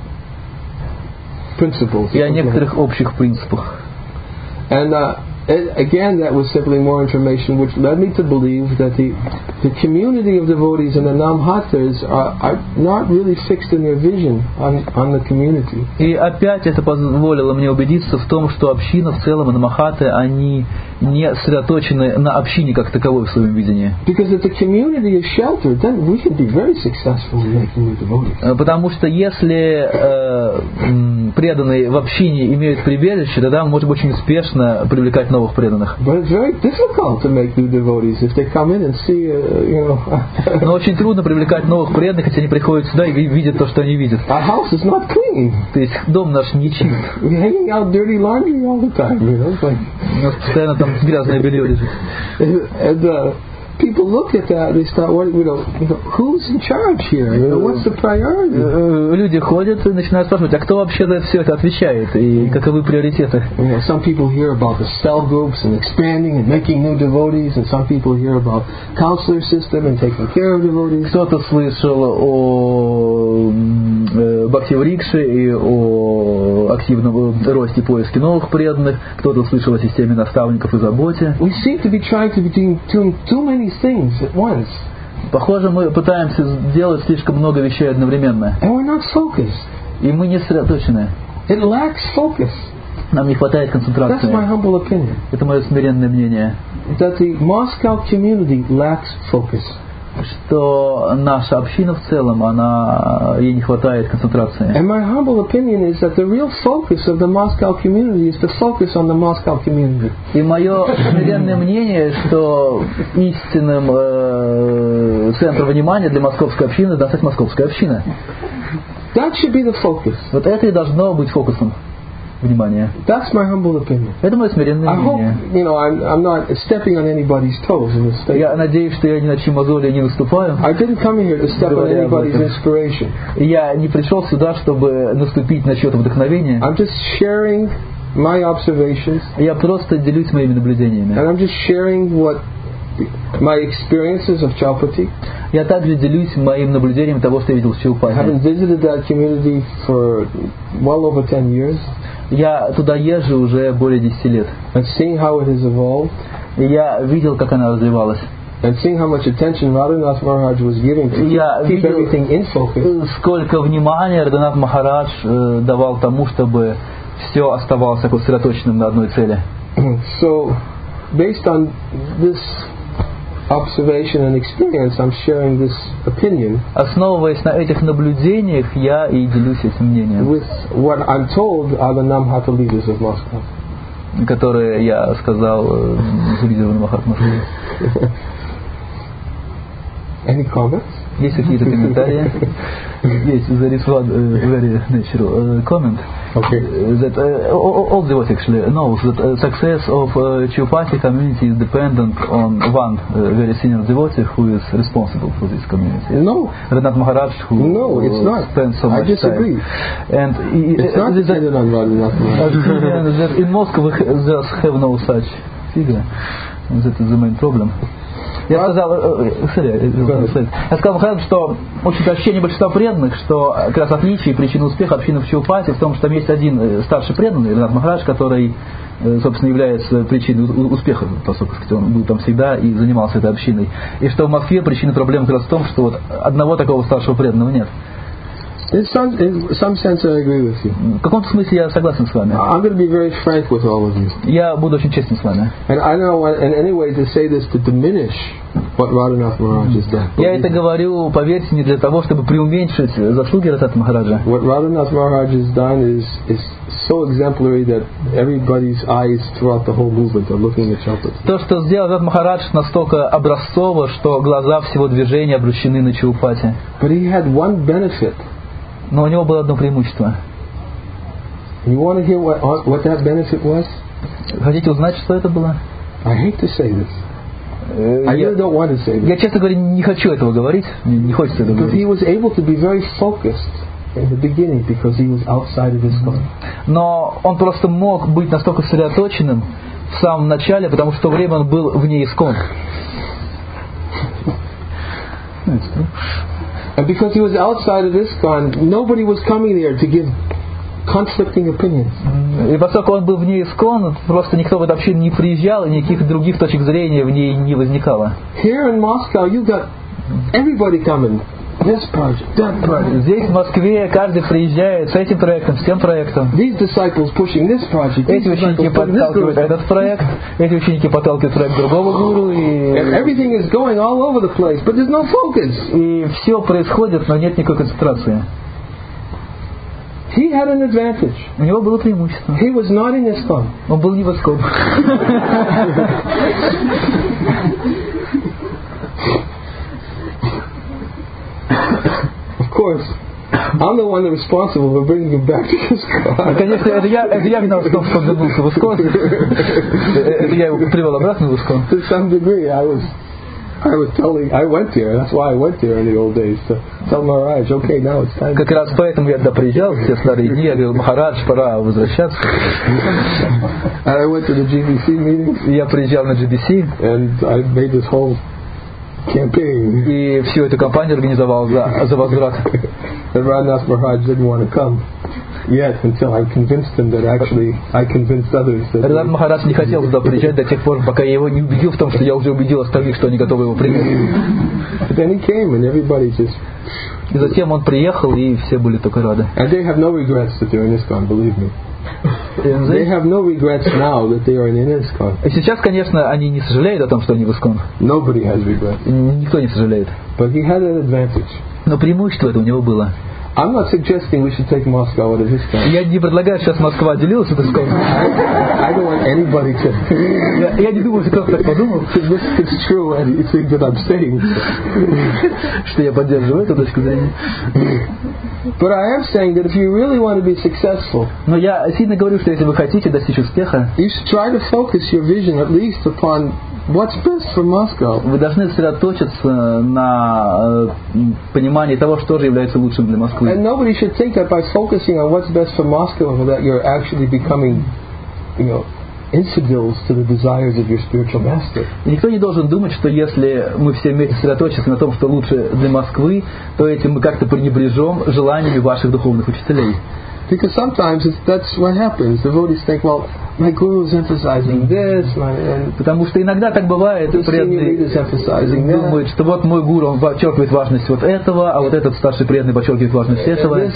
principles.
И о некоторых общих принципах.
And again, that was simply more information which led me to believe that the community of devotees and the Namhatas are not really fixed in their vision on the community.
И опять это позволило мне убедиться в том, что община в целом и Намахаты, они не сосредоточены на общине как таковой в своем видении.
Because if the community is sheltered, then we can be very successful in making new devotees.
Потому что если преданные в общине имеют прибежище, тогда мы можем очень успешно привлекать новых преданных.
But it's very difficult to make new devotees if they come in and see,
Но очень трудно привлекать новых преданных, если они приходят сюда и видят то, что они видят.
Our house is not clean.
То есть дом наш не чист.
We're hanging out dirty laundry all the time, It's like
у нас постоянно там грязное белье лежит.
And people look at that, they start wondering, who's in charge here? What's the priority?
Люди ходят и начинают спрашивать, а кто вообще за все это отвечает и каковы приоритеты?
Some people hear about the cell groups and expanding and making new devotees, and some people hear about counselor system and taking care of devotees.
Кто-то слышал о бхакти-врикше и о активном росте поиске новых преданных, кто-то слышал о системе наставников и заботе.
We seem to be trying to be doing too many things at once.
Похоже, мы пытаемся сделать слишком много вещей одновременно.
And we're not focused.
И мы не сосредоточены.
It lacks focus.
Нам не хватает концентрации.
That's my humble opinion.
Это мое смиренное мнение.
That the Moscow community lacks focus.
Что наша община в целом, ей не хватает концентрации.
And my humble opinion is that the real focus of the Moscow community is to focus on the Moscow community.
И мое смиренное мнение, что истинным центром внимания для московской общины должна стать московская община.
That should be the focus.
Вот это и должно быть фокусом внимания.
That's my humble opinion.
Это мое смиренное мнение.
I hope, I'm not stepping on anybody's toes in this statement.
Я надеюсь, что я ни на чьи мозоли не наступаю.
I didn't come here to step on anybody's inspiration.
Я не пришел сюда, чтобы наступить на чье-то вдохновение.
I'm just sharing my observations.
Я просто делюсь моими наблюдениями.
And I'm just sharing what my experiences of Chowpatty.
Я также делюсь моим наблюдением того, что я видел в Чаупати.
Having visited that community for well over 10 years.
Я туда езжу уже более 10 лет.
And seeing how it has evolved.
И я видел, как она развивалась.
And seeing how much attention Radhanath Maharaj was giving to keep everything in focus.
Сколько внимания Радханаth Махарадж давал тому, чтобы все оставалось сосредоточенным на одной цели.
So, based on this observation and experience, I'm sharing this opinion.
Основываясь на этих наблюдениях, я и делюсь этим мнением.
With what I'm told are the Namhata leaders of Moscow.
Которые я сказал лидерам Махатмы.
Any comments?
Есть какие-то комментарии? Yes, there is one very natural comment.
Okay.
That all the world actually knows that success of Chowpatty community is dependent on one very senior devotee who is responsible for this community.
No.
Radhanath Maharaj, who
it's not.
spends so much
I disagree.
time. And
it's not dependent on Radhanath Maharaj.
In Moscow we just have no such figure. That is the main problem. Я сказал Махараджу, что очень ощущение большинства преданных, что как раз отличие и причина успеха общины в Чаупати в том, что там есть один старший преданный, Радханаth Махарадж, который, собственно, является причиной успеха, поскольку он был там всегда и занимался этой общиной. И что в Москве причина проблемы как раз в том, что вот одного такого старшего преданного нет.
In some sense, I agree with you.
В каком-то смысле я согласен с вами.
I'm going to be very frank with all of you.
Я буду очень честен с вами.
And I don't want in any way to say this to diminish what Radhanath Maharaj has done.
Я это говорю, поверьте, не для того, чтобы преуменьшить заслуги Радханаth Махараджа.
What Radhanath Maharaj has done is so exemplary that everybody's eyes throughout the whole movement are looking at Chowpatty.
То, что сделал Радханаth Махарадж, настолько образцово, что глаза всего движения обращены на Чаупати.
But he had one benefit.
Но у него было одно преимущество.
You want to hear what that benefit was?
Хотите узнать, что это было?
I hate to say this. I really don't want to say this.
Я, честно говоря, не хочу этого говорить. Не хочется этого говорить.
But he was able to be very focused in the beginning because he was outside of ISKCON.
Но он просто мог быть настолько сосредоточенным в самом начале, потому что в то время он был вне ISKCON.
And because he was outside of ISKCON, nobody was coming there to give conflicting opinions.
И поскольку он был вне ISKCON, просто никто в эту общину не приезжал, и никаких других точек зрения в ней не возникало.
Here in Moscow, you got everybody coming. This project, that project.
Здесь, в Москве, каждый приезжает с этим проектом, с тем проектом.
These disciples pushing this project.
Эти ученики подталкивают этот проект, эти ученики подталкивают проект другого гуру.
Everything is going all over the place, but there's no focus.
И все происходит, но нет никакой концентрации.
He had an advantage.
У него было преимущество.
He was not in ISKCON.
Он был не в ISKCON.
Of course, I'm the one responsible for bringing him back to ISKCON.
Конечно, это я виноват в том, что он вернулся в ISKCON. Это я его привел обратно в ISKCON.
To some degree, I went there. That's why I went there in the old days to tell Maharaj, okay, now it's time.
Как раз поэтому я туда приезжал все старые дни. Я говорил, Махарадж, пора возвращаться.
And I went to the GBC meetings.
Я приезжал на GBC.
And I made this whole campaign.
И всю эту кампанию организовал за возврат.
And Radhanath Maharaj didn't want to come yet until I convinced him that actually I convinced others.
Радханаth Махарадж не хотел туда приезжать до тех пор, пока я его не убедил в том, что я уже убедил остальных, что они готовы его принять.
But then he came and everybody just.
И затем он приехал, и все были только рады.
And they have no regrets that they're in ISKCON, believe me. They have no regrets now that they are in ISKCON.
И сейчас, конечно, они не сожалеют о том, что они в ISKCON.
Nobody has regrets.
Никто не сожалеет.
But he had an advantage.
Но преимущество это у него было.
I'm not suggesting we should take Moscow out of ISKCON.
Я не предлагаю, сейчас Москва отделилась от ISKCON.
I don't want anybody to.
Я не думаю, что кто-то так подумал.
It's true, and you think that I'm saying.
Что я поддерживаю эту точку зрения.
But I am saying that if you really want to be successful,
но я сильно говорю, что если вы хотите достичь успеха,
you should try to focus your vision at least upon what's best for Moscow.
Вы должны сосредоточиться на понимании того, что же является лучшим для Москвы.
And nobody should think that by focusing on what's best for Moscow that you're actually becoming infidels to the desires of your spiritual master.
И никто не должен думать, что если мы все вместе сосредоточимся на том, что лучше для Москвы, то этим мы как-то пренебрежем желаниями ваших духовных учителей.
Because sometimes that's what happens. Devotees think, well, my guru is emphasizing this,
потому что иногда так бывает, преданные думают, что вот мой гуру, он подчеркивает важность вот этого, а вот этот старший преданный подчеркивает важность этого. А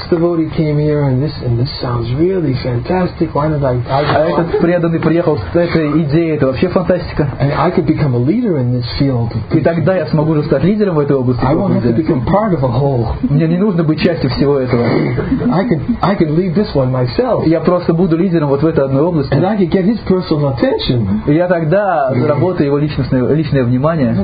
этот преданный приехал с этой идеей, это вообще фантастика. И тогда я смогу уже стать лидером в этой области. Мне не нужно быть частью всего этого. Я просто буду лидером вот в этой одной области. И я тогда заработаю его личное внимание.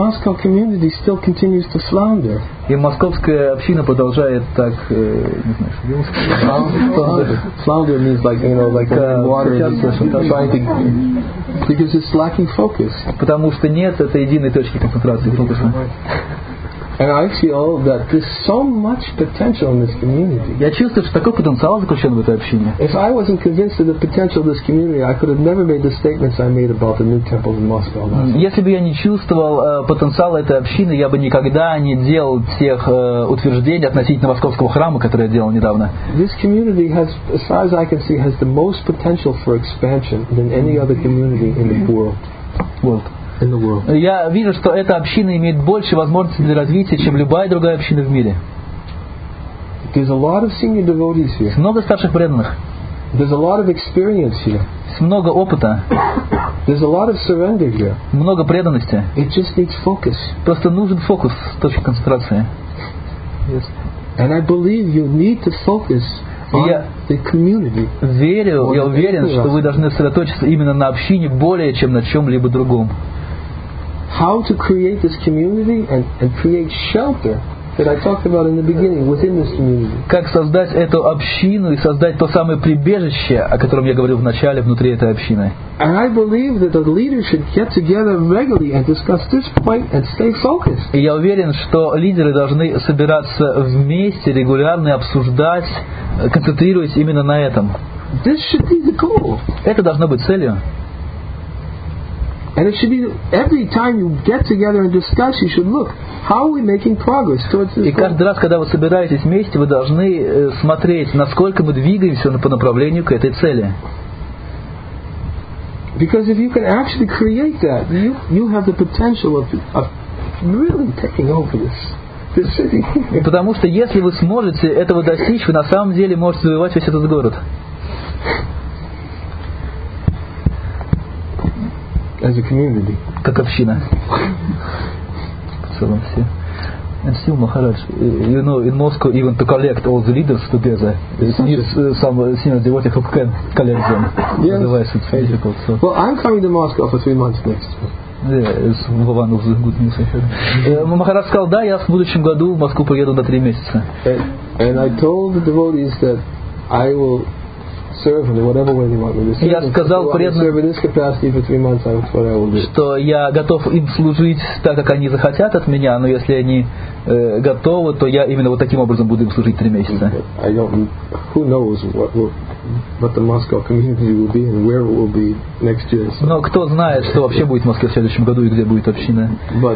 И московская община продолжает так, не знаю,
flounder means like water, because it's lacking focus.
Потому что нет этой единой точки концентрации фокуса.
And I feel that there's so much potential in this community.
Я чувствую, что такой потенциал заключен в этой общине.
If I wasn't convinced of the potential of this community, I could have never made the statements I made about the new temple in Moscow.
Если бы я не чувствовал потенциала этой общины, я бы никогда не делал тех утверждений относительно московского храма, которые я делал недавно.
This community has, as far as I can see, has the most potential for expansion than any other community in the world. In the world.
Я вижу, что эта община имеет больше возможностей для развития, чем любая другая община в мире.
There's a lot of senior devotees here.
Много старших преданных.
There's a lot of experience here.
Много опыта.
There's a lot of surrender here.
Много преданности.
It just needs focus.
Просто нужен фокус, точка концентрации.
Yes. And I believe you need to focus on the community.
Я уверен, что вы должны сосредоточиться именно на общине более, чем на чем-либо другом.
How to create this community and create shelter that I talked about in the beginning within this community.
Как создать эту общину и создать то самое прибежище, о котором я говорил в начале, внутри этой общины.
And I believe that the leaders should get together regularly and discuss this point and stay focused.
И я уверен, что лидеры должны собираться вместе, регулярно обсуждать, концентрируясь именно на этом.
This should be the goal.
Это должно быть целью.
And it should be every time you get together and discuss, you should look, how are we making progress towards this goal?
И каждый раз, когда вы собираетесь вместе, вы должны смотреть, насколько мы двигаемся по направлению к этой цели.
Because if you can actually create that, you have the potential of really taking over this city.
Потому что если вы сможете этого достичь, вы на самом деле можете завоевать весь этот город.
As a community.
Как община. В целом все. And still, Maharaj, you know, in Moscow, even to collect all the leaders together, it needs some senior devotee who can collect them.
Yes.
Otherwise, it's difficult. So.
Well, I'm coming to Moscow for 3 months next year.
Махарадж сказал, да, я в будущем году в Москву поеду на 3 месяца.
And I told the devotees that I will serve in whatever way they want me to serve.
Я сказал преданным, что я готов им служить так, как они захотят от меня, но если они готовы, то я именно вот таким образом буду им служить 3 месяца. Но кто знает, что вообще будет в Москве в следующем году и где будет община.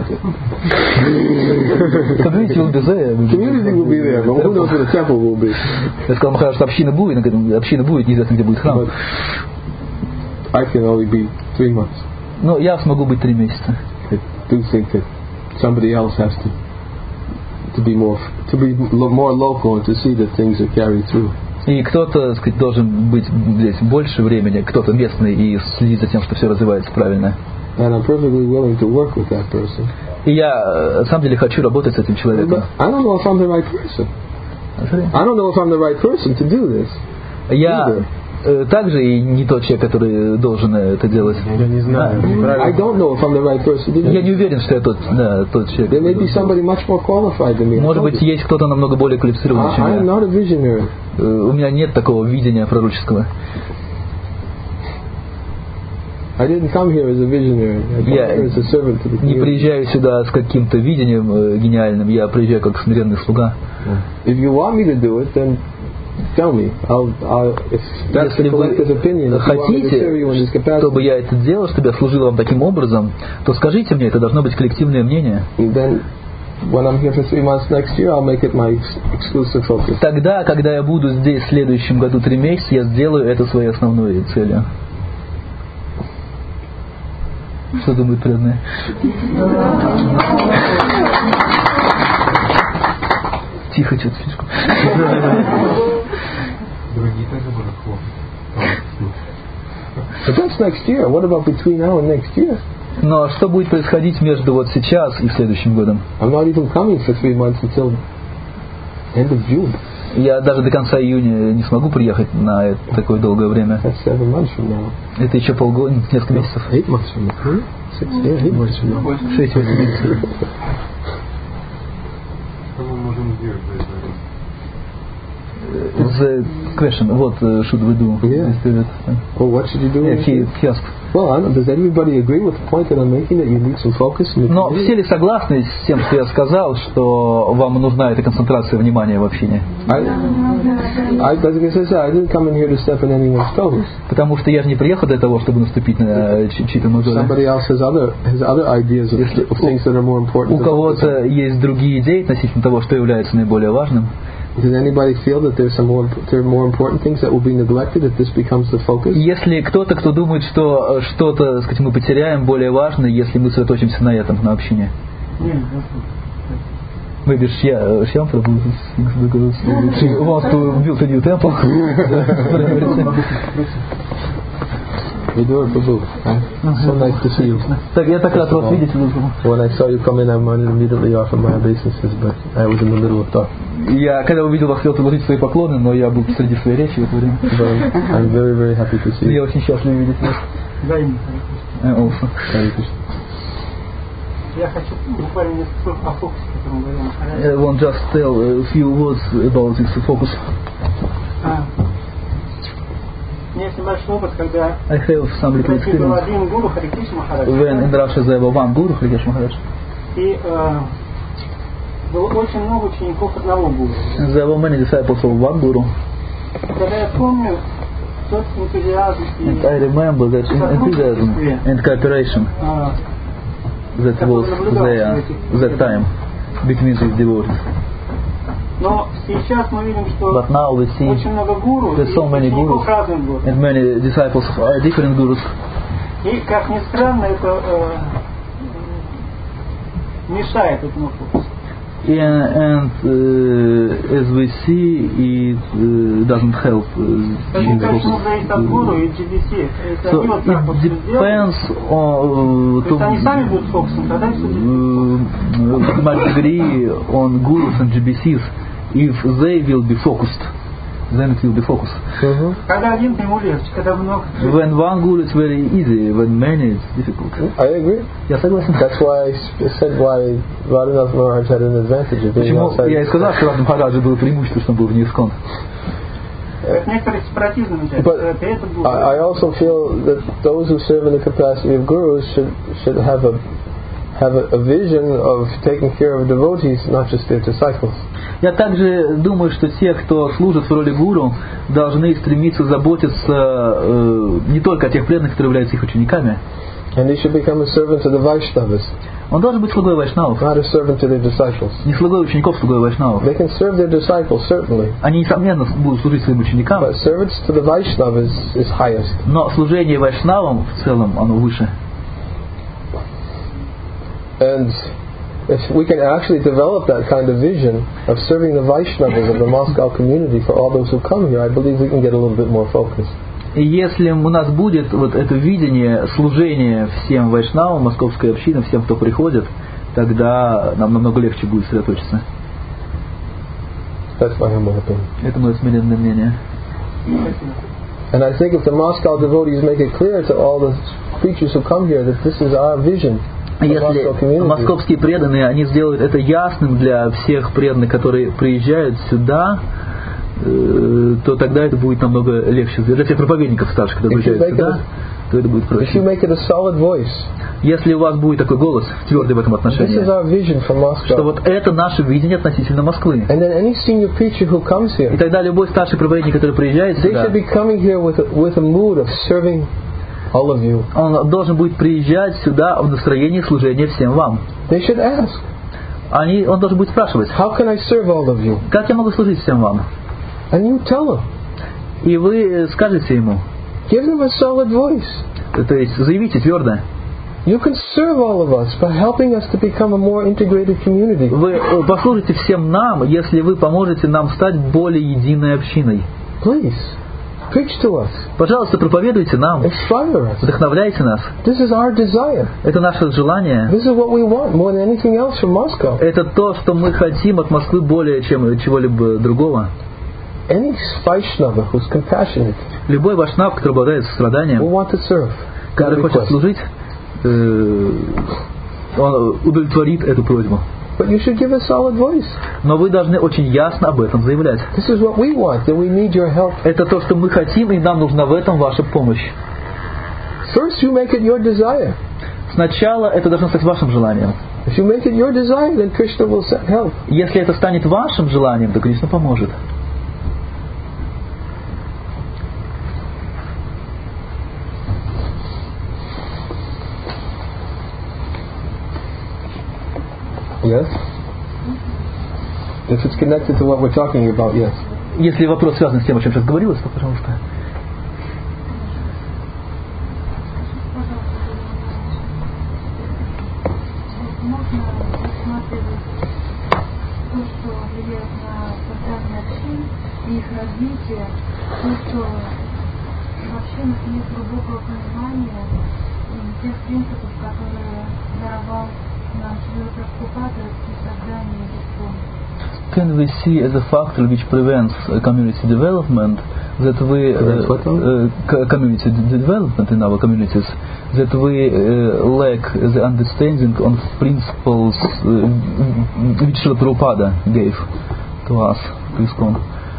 Community will be there.
Community will be there, but who knows where the temple will be.
Я сказал, Махарадж, что община будет, неизвестно, где будет храм.
I can only be 3 months.
Но я смогу быть 3 месяца.
I do think that somebody else has to be more local and to see that things are carried through.
И кто-то, так сказать, должен быть здесь больше времени, кто-то местный и следить за тем, что все развивается правильно.
And I'm perfectly willing to work with that person.
И я, на самом деле, хочу работать с этим человеком.
I don't know if I'm the right person. I don't know if I'm the right person to do this.
Я также и не тот человек, который должен это делать.
Я не знаю. I don't know if I'm the right person to do this.
Я не уверен, что я тот человек.
There may be somebody much more qualified than me.
Может быть, есть кто-то намного более квалифицированный, чем я.
I'm not a visionary.
У меня нет такого видения пророческого.
I didn't come here as a visionary. I came here as a servant to the community.
Не приезжаю сюда с каким-то видением гениальным, я приезжаю как смиренный слуга.
If you want me to do it, then tell me. If that's the collective opinion, if you want me to serve you in this capacity,
чтобы я это делал, чтобы я служил вам таким образом, то скажите мне, это должно быть коллективное мнение.
Then, when I'm here for 3 months next year, I'll make it my exclusive focus.
Тогда, когда я буду здесь в следующем году 3 месяца, я сделаю это своей основной целью. Что думают преданные? Тихо, что-то слишком.
Другие тоже будут хлопать.
But that's next year. What about between now and next year?
Но что будет происходить между вот сейчас и следующим годом?
I'm not even coming for 3 months until end of June.
Я даже до конца июня не смогу приехать на такое долгое время.
That's 7 months from now.
Это еще полгода, несколько месяцев.
8 months from now. 8 months from now.
6 месяцев.
Что мы можем сделать за это время?
The question, what should we do?
Yeah. Well, what should you do?
Yeah, he asked.
Well, does everybody agree with the point that I'm making, that you need some focus?
Но все ли согласны с тем, что я сказал, что вам нужна эта концентрация внимания в общении?
I didn't come in here to step in anyone's toes.
Потому что я же не приехал для того, чтобы наступить на чьи-то мозоли.
Somebody else has other ideas of things that are more important.
У кого-то есть другие идеи относительно того, что является наиболее важным.
Does anybody feel that there are more important things that will be neglected if this becomes the focus?
Если кто-то, кто думает, что что-то, так сказать, мы потеряем более важное, если мы сосредоточимся на этом, на общении. Maybe Shyam Prabhu wants to build a new temple.
Vidura Prabhu, so nice to see you.
Так, я так рад вас видеть.
When I saw you come in, I wanted to immediately offer my obeisances, but I was in the middle of thought.
Я, когда увидел вас, хотел предложить свои поклоны, но я был среди своей речи в это время.
I'm very, very happy to see you.
Я очень счастлив видеть вас. Also.
Я хочу буквально несколько слов о фокусе, о котором говорил.
I want just tell a few words about this focus.
У меня есть небольшой опыт, когда
I have some little
был
experience
один гуру Харикриш Махарадж.
when in Russia there was one guru, Harikesh Maharaj.
И было очень много учеников одного гуру.
There were many disciples of one guru.
Когда я помню тот энтузиазм
And I remember that enthusiasm and cooperation that was there that time between these devotees.
Но сейчас мы видим, что
But now we see
очень много гуру
there's so many gurus
разных гуру.
and many disciples of different gurus.
И как ни странно, это мешает этому фокусу.
And as we see, it doesn't help. So it depends on to much degree on gurus and GBCs. If they will be focused, then it will be focused. When one guru is very easy, when many it's difficult.
I agree.
Я согласен.
That's why I said why Radhanath Maharaj had an advantage of being
Почему
outside.
я и сказал, что Радхана Махараджа было преимущество, что он был вне ИСККОН.
But I also feel that those who serve in the capacity of gurus should have a vision of taking care of devotees, not just their disciples.
Я также думаю, что те, кто служит в роли гуру, должны стремиться заботиться не только о тех преданных, которые являются их учениками.
And they should become a servant to the Vaishnavas.
Он должен быть слугой вайшнавов.
Not a servant to their disciples.
Не слугой учеников, слугой вайшнавов.
They can serve their disciples, certainly.
Они, несомненно, будут служить своим ученикам.
But service to the Vaishnavas is highest.
Но служение вайшнавам в целом, оно выше.
And if we can actually develop that kind of vision of serving the Vaishnavas of the Moscow community for all those who come here, I believe we can get a little bit more focus.
И если у нас будет вот это видение служения всем вайшнавам, московской общине, всем, кто приходит, тогда нам намного легче будет сосредоточиться.
That's my humble opinion.
Это мое смиренное мнение.
And I think if the Moscow devotees make it clear to all the preachers who come here that this is our vision.
Если московские преданные, они сделают это ясным для всех преданных, которые приезжают сюда, то тогда это будет намного легче. Для всех проповедников старших, которые приезжают сюда, то это будет
If
проще.
you make it a solid voice,
Если у вас будет такой голос твердый в этом
this is
отношении,
our vision for
что
Moscow.
вот это наше видение относительно Москвы.
And then any senior preacher who comes
И
here,
тогда любой старший проповедник, который приезжает
they
сюда,
should be coming here with a mood of serving all of you.
он должен будет приезжать сюда в настроении служения всем вам.
They should ask,
Он должен будет спрашивать,
how can I serve all of you?
как я могу служить всем вам?
And you tell them.
И вы скажете ему,
Give them a solid voice.
то есть заявите твердо,
You can serve all of us by helping us to become a more integrated community.
вы послужите всем нам, если вы поможете нам стать более единой общиной.
Please, preach to us.
Пожалуйста, проповедуйте нам,
Inspire us.
вдохновляйте нас.
This is our desire.
Это наше желание.
This is what we want more than anything else from Moscow.
Это то, что мы хотим от Москвы более, чем чего-либо другого.
Any Vaishnava who's compassionate
Любой вайшнав, который обладает
will
состраданием,
want to serve.
который хочет служить, он удовлетворит эту просьбу.
But you should give a solid voice.
Но вы должны очень ясно об этом заявлять.
This is what we want, and we need your help.
Это то, что мы хотим, и нам нужна в этом ваша помощь.
First, you make it your desire.
Сначала это должно стать вашим желанием.
If you make it your desire, then Krishna will help.
Если это станет вашим желанием, то Кришна поможет.
Yes? If it's connected to what we're talking about, yes.
Если вопрос связан с тем, о чем сейчас говорилось, то пожалуйста.
Можно рассматривать то, что влияет на создание общин и их развитие, то, что в общинах нет глубокого понимания тех принципов, которые даровал нам Шрила Прабхупада при создании Искон.
Can we see as a factor which prevents community development that we community development in our communities, that we lack the understanding on principles which Srila Prabhupada gave to us, to ISKCON.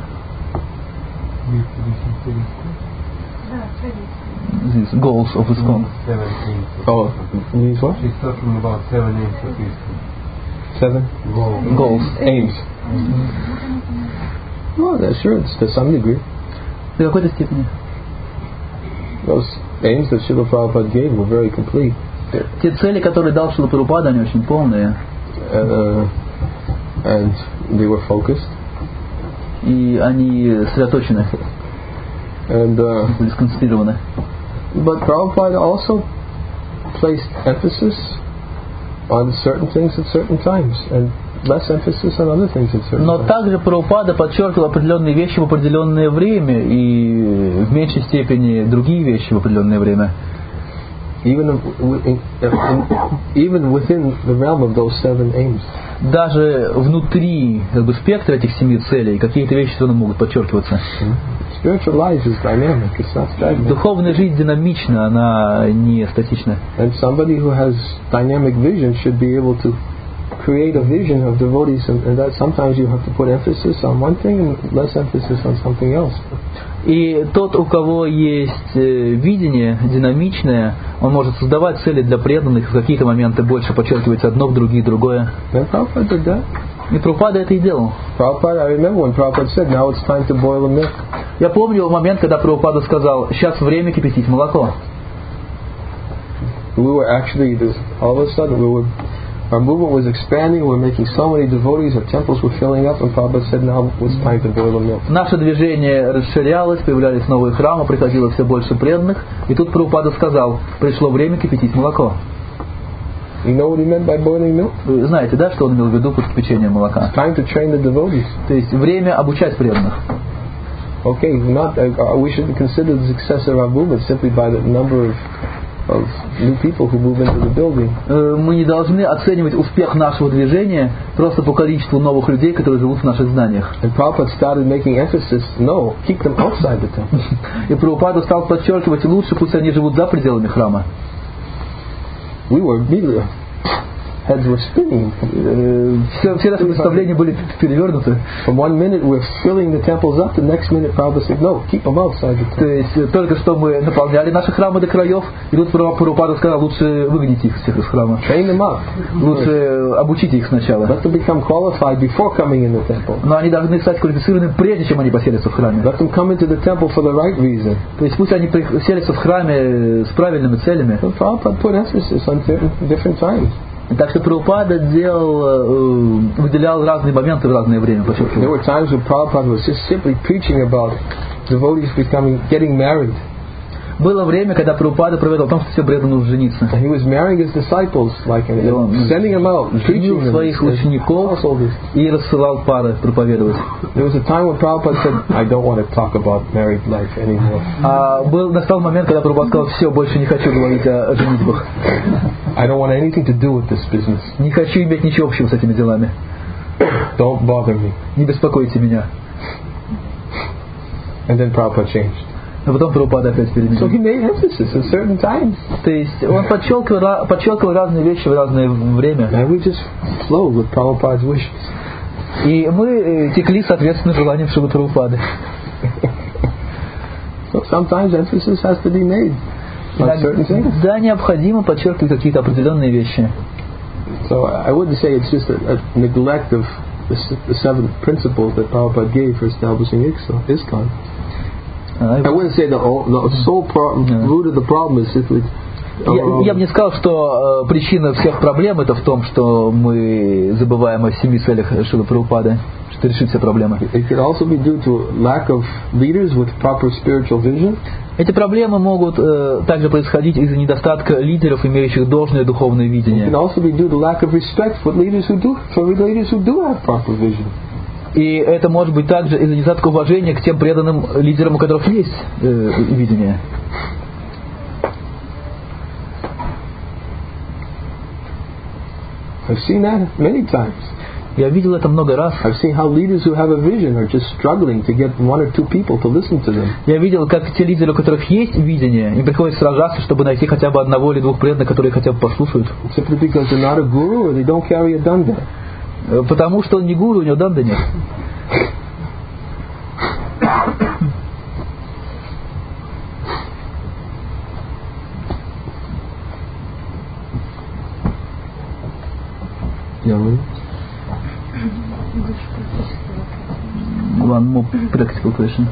These goals of ISKCON.
7 names.
Oh, these what?
She's talking about 7 names of ISKCON.
7
Goals.
aims. Oh, that's sure, it's to some degree.
До какой-то степени.
Those aims that Srila Prabhupada gave were very complete.
Те цели, которые дал Шрила Прабхупада, они очень полные.
And they were focused.
И они сосредоточены,
And
были сконцентрированы.
but Prabhupada also placed emphasis on certain things at certain times and less emphasis on other things at certain
Но
times.
также Прабхупада подчеркивал определенные вещи в определенное время и в меньшей степени другие вещи в определенное время.
Even within the realm of those 7 aims.
Даже внутри спектра этих 7 целей какие-то вещи все равно могут подчеркиваться.
Spiritual life is dynamic, it's not stagnant.
Духовная жизнь динамична, она не статична.
And somebody who has dynamic vision should be able to create a vision of devotees, and that sometimes you have to put emphasis on one thing and less emphasis on something else.
И тот, у кого есть видение динамичное, он может создавать цели для преданных, в какие-то моменты больше подчеркивать одно, в другие другое.
And Prabhupada did that.
И Прабхупада это и делал.
Prabhupada, I remember when Prabhupada said, now it's time to boil the milk.
Я помню момент, когда Прабхупада сказал, сейчас время кипятить молоко.
We were actually, all of a sudden, our movement was expanding, we were making so many devotees, our temples were filling up, and Prabhupada said, now it's time to boil the milk.
Наше движение расширялось, появлялись новые храмы, приходило все больше преданных, и тут Прабхупада сказал, пришло время кипятить молоко.
You know what he meant by boiling milk?
Вы знаете, да, что он имел в виду под кипячением молока?
It's time to train the devotees.
То есть время обучать преданных.
Okay, we shouldn't consider the success of our movement simply by the number of new people who move into the building.
Мы не должны оценивать успех нашего движения просто по количеству новых людей, которые живут в наших зданиях.
And Prabhupada started making emphasis, no, keep them outside the temple.
И Прабхупада стал подчеркивать, лучше пусть они живут за пределами храма.
We were immediately, heads were spinning.
Все наши представления были перевернуты.
From one minute we're filling the temples up, the next minute Prabhupada said, no, keep them outside the temple.
То есть только что мы наполняли наши храмы до краев, и тут Прабхупада сказал, лучше выгоните их всех из храма.
Train them up.
Лучше обучите их сначала.
Let them become qualified before coming in the temple.
Но они должны стать квалифицированными, прежде чем они поселятся в храме.
Let them come into the temple for the right reason.
То есть пусть они селятся в храме с правильными целями.
So Prabhupada put emphasis on different times.
Так что Прабхупада выделял разные моменты в разное время.
There were times when Prabhupada was just simply preaching about devotees getting married.
Было время, когда Прабхупада проповедовал о том, что все преданные нужно жениться.
He was marrying his disciples, sending them out, preaching them.
Своих учеников и рассылал пары проповедовать.
There was a time when Prabhupada said, I don't want to talk about married life anymore.
Настал момент, когда Прабхупада сказал, все, больше не хочу говорить о женитьбах.
I don't want anything to do with this business.
Не хочу иметь ничего общего с этими делами.
Don't bother me.
Не беспокойте меня.
And then Prabhupada changed.
А потом Прабхупада опять переменил.
So he made emphasis in certain times.
То есть он подчеркивал разные вещи в разное время.
And we just flowed with Prabhupada's wishes.
И мы текли соответственно желаниям Шрилы Прабхупады.
So sometimes emphasis has to be made on certain things.
Да, необходимо подчеркивать какие-то определенные вещи.
So I wouldn't say it's just a neglect of the 7 principles that Prabhupada gave for establishing ISKCON. I wouldn't say the sole root of the problem is simply.
Я бы не сказал, что причина всех проблем это в том, что мы забываем о 7 целях Шрилы Прабхупады, что решить все проблемы.
It could also be due to lack of leaders with proper spiritual vision.
Эти проблемы могут также происходить из-за недостатка лидеров, имеющих должное духовное видение.
It can also be due to lack of respect for leaders who do have proper vision.
И это может быть также из-за недостатка уважения к тем преданным лидерам, у которых есть видение.
I've seen that many times.
Я видел это много раз.
I've seen how leaders who have a vision are just struggling to get 1 or 2 people to listen to them.
Я видел, как те лидеры, у которых есть видение, им приходится сражаться, чтобы найти хотя бы одного или 2 преданных, которые хотя бы послушают.
Simply because they're not a guru or they don't carry a danda.
Потому что он не гуру, у него данда нет. One more practical question.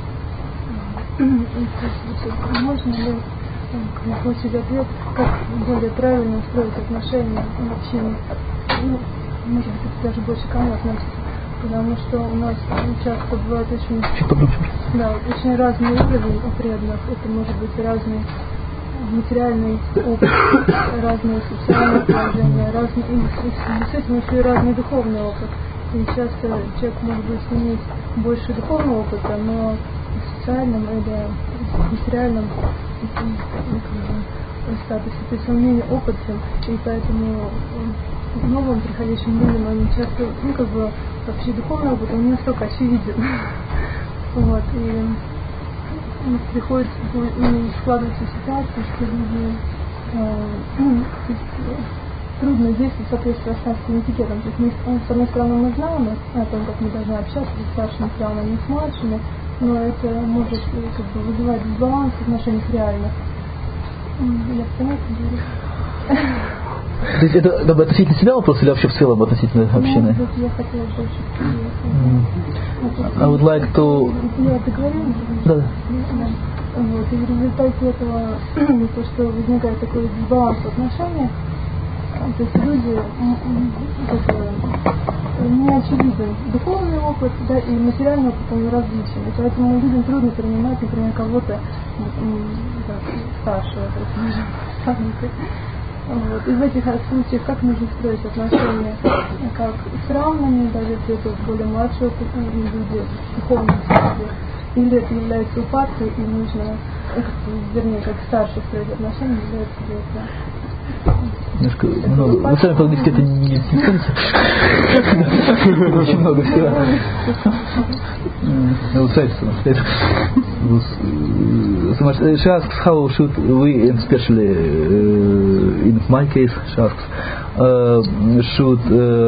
Можно ли получить ответ, как более правильно строить отношения в общине? Может быть, это даже больше ко мне относится, потому что у нас часто бывает очень разный уровень у преданных. Это может быть разный материальный опыт, разные социальные положения, действительно еще и разный духовный опыт. И часто человек может быть иметь больше духовного опыта, но в социальном или материальном статусе, то есть он менее опытен, и поэтому новым приходящим людям они часто, вообще духовный опыт, он не настолько очевиден. Вот, и приходится, складывается ситуация, что люди трудно действовать в соответствии с христианским этикетом. То есть мы, с одной стороны, мы знаем о том, как мы должны общаться с старшими странами и с младшими, но это может вызывать дисбаланс в отношениях реальных. Я понятно говорю.
То есть это относительно себя вопрос или вообще в целом относительно общины?
Я хотела больше.
I would like to...
Я договорилась?
Да.
Вот, и в результате этого, то, что возникает такой дисбаланс в отношениях, то есть люди не очевиден духовный опыт, да, и материальный опыт он различен. И поэтому людям трудно принимать, например, кого-то старшего, вот. И в этих случаях как нужно строить отношения, как с равными, даже если это более младшие люди в духовном смысле, или это является упадкой, и нужно, вернее, как старше строить отношения, является это
Немножко много. Вы сами по-английски это не помните? Очень много всего. She asks how should we, especially in my case, she asks, should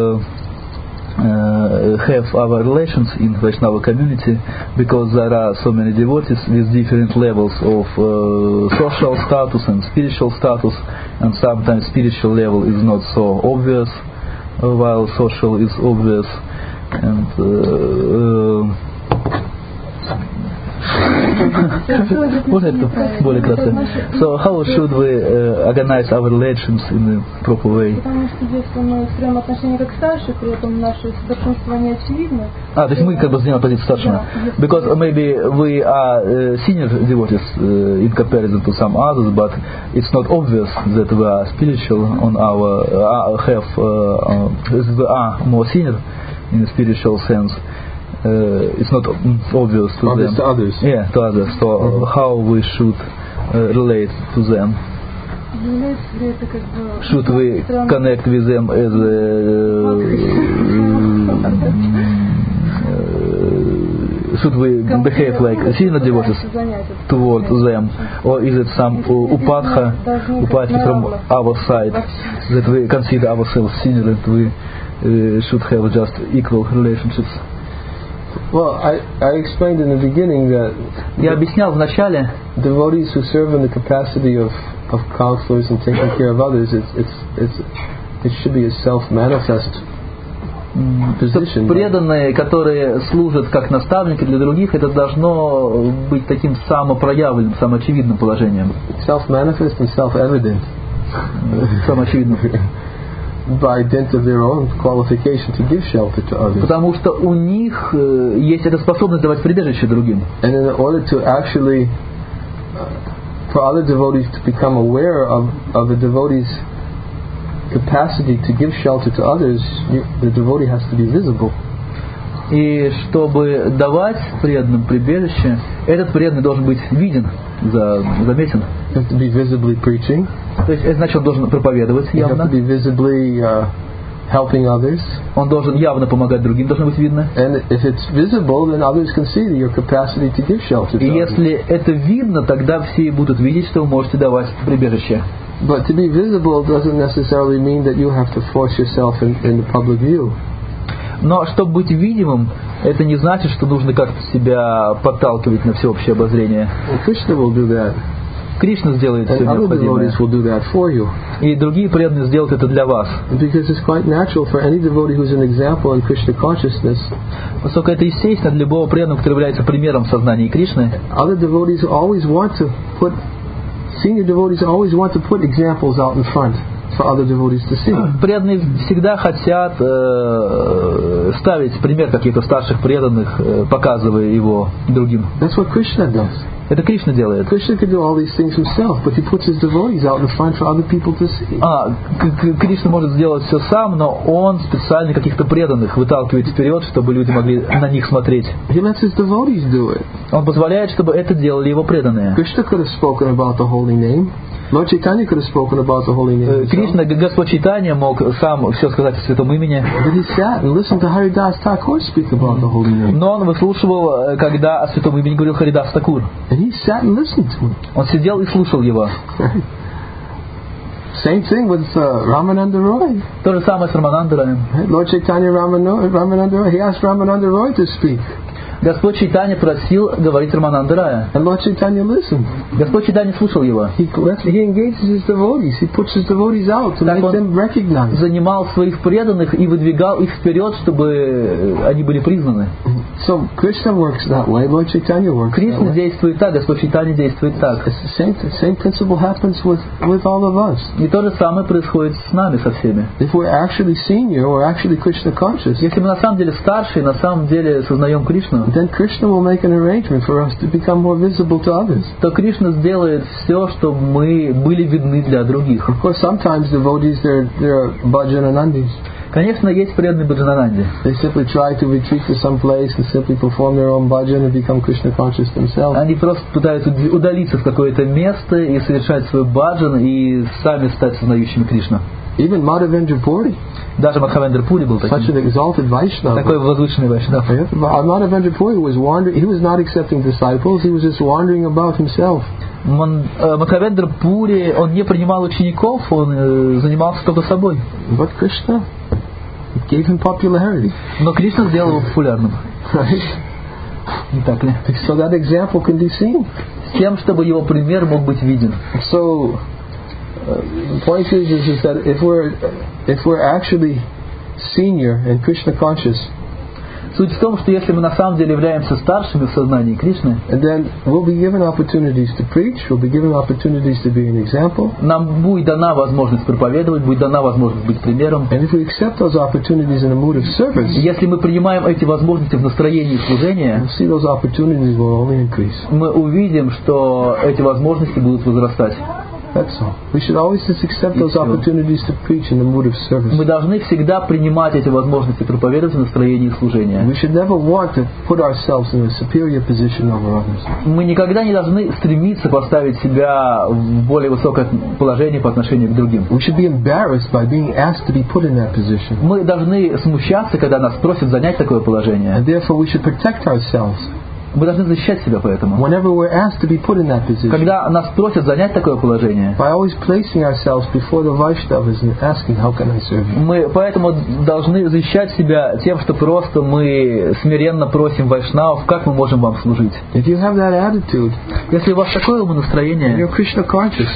have our relations in Vaishnava community, because there are so many devotees with different levels of social status and spiritual status, and sometimes spiritual level is not so obvious while social is obvious, and so how should we organize our relations in a proper way?
Потому что если мы строим отношения как старшие, при этом наше совершенство не очевидно.
То есть мы как бы занимаем позицию старшего. Because maybe we are senior devotees in comparison to some others, but it's not obvious that we are spiritual on our we are more senior in a spiritual sense. It's not obvious to them.
To others.
Yeah, to others. So how we should relate to them? Should we connect with them as should we behave like senior devotees toward them, or is it some upadha from our side that we consider ourselves senior and we should have just equal relationships?
Well, I explained in the beginning that
Я объяснял в начале,
devotees who serve in the capacity of counselors and taking care of others, it should be a self-manifest position.
Преданные, которые служат как наставники для других, это должно быть таким самопроявленным, самоочевидным положением.
Self-manifest and self-evident.
Самоочевидным.
By dint of their own qualification to give shelter to others.
Потому что у них есть эта способность давать прибежище другим.
And in order to actually, for other devotees to become aware of the devotee's capacity to give shelter to others, the devotee has to be visible.
И чтобы давать преданным прибежище, этот преданный должен быть виден, заметен.
You have to be visibly preaching.
То есть, значит, он должен проповедовать явно.
You have to be visibly helping others.
Он должен явно помогать другим, должно быть видно.
And if it's visible, then others can see your capacity to give shelter to
И
others.
если это видно, тогда все будут видеть, что вы можете давать прибежище.
But to be visible doesn't necessarily mean that you have to force yourself in the public view.
Но чтобы быть видимым, это не значит, что нужно как-то себя подталкивать на всеобщее обозрение.
Well, Krishna will do that.
Кришна сделает все необходимое.
Will do that for you.
И другие преданные сделают это для вас.
Because it's quite natural for any devotee who's an example in Krishna consciousness.
Поскольку это естественно для любого преданного, который является примером в сознании Кришны.
Other devotees always want to put, senior devotees always want to put examples out in front for other devotees to see.
Преданные всегда хотят ставить пример каких-то старших преданных, показывая его другим.
That's what Krishna does.
Это Кришна делает.
Krishna can do all these things himself, but he puts his devotees out in front for other people to see.
Кришна может сделать все сам, но он специально каких-то преданных выталкивает вперед, чтобы люди могли на них смотреть.
He lets his devotees do it.
Он позволяет, чтобы это делали его преданные.
Krishna could have spoken about the holy name. Lord Chaitanya could have spoken about the holy name.
Кришна, Господь Чайтанья, мог сам все сказать о святом имени.
But he sat and listened to Haridas Thakur speak about the holy name.
Но он выслушивал, когда о святом имени говорил Харидас Такур.
And he sat and listened to him.
Он сидел и слушал его.
Same thing with Ramananda Roy.
То же самое с Рамананда Роем.
Lord Chaitanya Ramananda Roy, he asked Ramananda Roy to speak.
Господь Чайтанья просил говорить Рамананда Рая.
And Lord Chaitanya listened.
Господь Чайтанья слушал его.
He engages his devotees. He puts his devotees out to make them recognized.
Занимал своих преданных и выдвигал их вперед, чтобы они были признаны.
So Krishna works that way. Lord Chaitanya works.
Кришна действует так, Господь Чайтанья действует так.
The same principle happens with all of us.
И то же самое происходит с нами со всеми.
If we're actually senior or actually Krishna conscious,
если мы на самом деле старше, на самом деле сознаем Кришну,
then Krishna will make an arrangement for us to become more visible to others.
То Кришна сделает все, чтобы мы были видны для других.
Of course, sometimes devotees they're bhajananandis.
Конечно, есть преданные Баджанананде.
They simply try to retreat to some place and simply perform their own bhajan and become Krishna conscious themselves.
Они просто пытаются удалиться в какое-то место и совершать свой баджан и сами стать сознающими Кришну.
Even Madhavendra Puri,
Даже Мадхавендра Пури был
such
таким.
an exalted Vaishnava.
Такой возвышенный вайшнав.
Madhavendra Puri was wandering. He was not accepting disciples. He was just wandering about himself.
Мадхавендра Пури, он не принимал учеников, он занимался только собой.
But Krishna gave him popularity.
Но Кришна сделал его популярным.
Right?
Не так ли?
So that example can be seen.
С тем, чтобы его пример мог быть виден.
So the point is that if we're actually senior and Krishna conscious,
Суть в том, что если мы на самом деле являемся старшими в сознании Кришны,
and then we'll be given opportunities to preach, we'll be given opportunities to be an example.
нам будет дана возможность проповедовать, будет дана возможность быть примером.
And if we accept those opportunities in a mood of service,
Если мы принимаем эти возможности в настроении служения,
we'll see those opportunities will only increase.
мы увидим, что эти возможности будут возрастать.
That's all. We should always just accept those opportunities to preach in the mood of service.
Мы должны всегда принимать эти возможности проповедовать в настроении служения.
We should never want to put ourselves in a superior position over others.
Мы никогда не должны стремиться поставить себя в более высокое положение по отношению к другим.
We should be embarrassed by being asked to be put in that position.
Мы должны смущаться, когда нас просят занять такое положение.
And therefore we should protect ourselves
Мы должны защищать себя поэтому.
whenever we're asked to be put in that position.
Когда нас просят занять такое положение,
By always placing ourselves before the Vaishnavas and asking, how can I serve you?
мы поэтому должны защищать себя тем, что просто мы смиренно просим вайшнавов, как мы можем вам служить.
If you have that attitude,
Если у вас такое
and
умонастроение
you're Krishna conscious,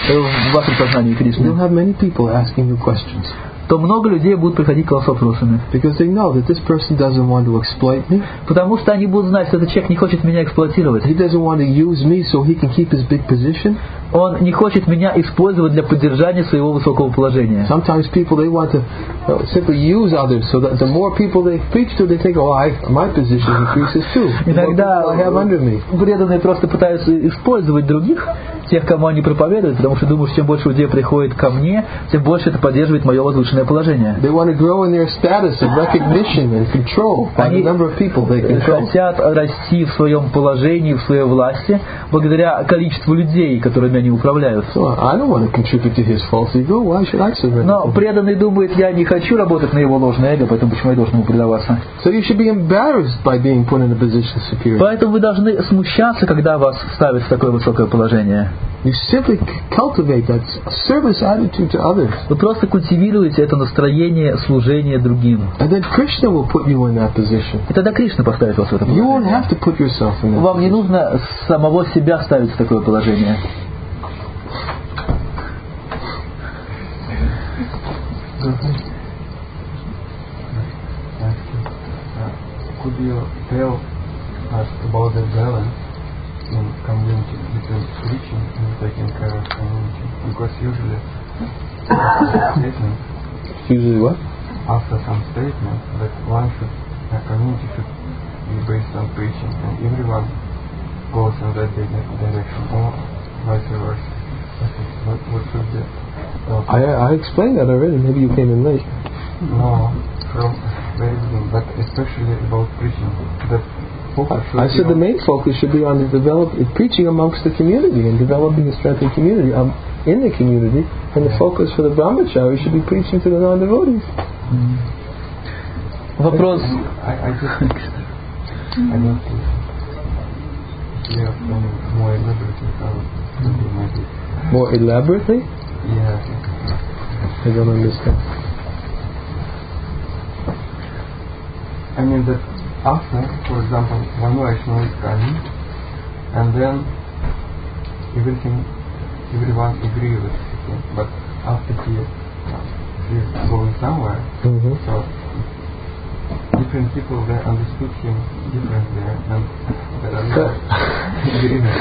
в вашем сознании
you'll
Кришны,
have many people asking you questions.
то много людей будут приходить к вам с вопросами.
Because they know that this person doesn't want to exploit me.
Потому что они будут знать, что этот человек не хочет меня эксплуатировать.
He doesn't want to use me so he can keep his big position.
Он не хочет меня использовать для поддержания своего высокого положения.
Sometimes people, they want to simply use others so that the more people they preach to, they think, oh, my position increases too. The more
Иногда
people I have under me.
преданные просто пытаются использовать других, тех, кому они проповедуют, потому что думают, что чем больше людей приходит ко мне, тем больше это поддерживает мое возвышенное положение.
They want to grow in their status of recognition and control by the number of people they control.
Хотят расти в своем положении, в своей власти, благодаря количеству людей, которыми они управляют.
So I don't want to contribute to his false ego. Why should I surrender?
Но преданный думает, я не хочу работать на его ложное эго, поэтому почему я должен ему предаваться?
So you should be embarrassed by being put in a position of superiority.
Поэтому вы должны смущаться, когда вас ставят в такое высокое положение.
You simply cultivate that service attitude to others.
Вы просто культивируете это настроение служения другим.
And then Krishna will put you in that position.
И тогда Кришна поставит вас в это
You won't
положение.
have to put yourself in that
Вам не
position.
нужно самого себя ставить в такое положение.
Could you tell us about the balance in community between preaching and taking care of community? Because usually
Usually what?
after some statement that a community should be based on preaching and everyone goes in that direction or vice versa. What should be?
I explained that already. Maybe you came in late.
No, from very beginning, but especially about preaching. The focus should
I
be
said the
on
main focus should be on preaching amongst the community and developing the strength of the community in the community. And the focus for the brahmachari should be preaching to the non-devotees.
Вопрос.
I just I don't hear from more elaborately how to do maybe.
More elaborately?
Yeah.
I don't understand.
I mean that after, for example, one Vaishnava is coming, and then everyone agree with him, but after he is going somewhere, so different people they understood him differently, and there are no agreement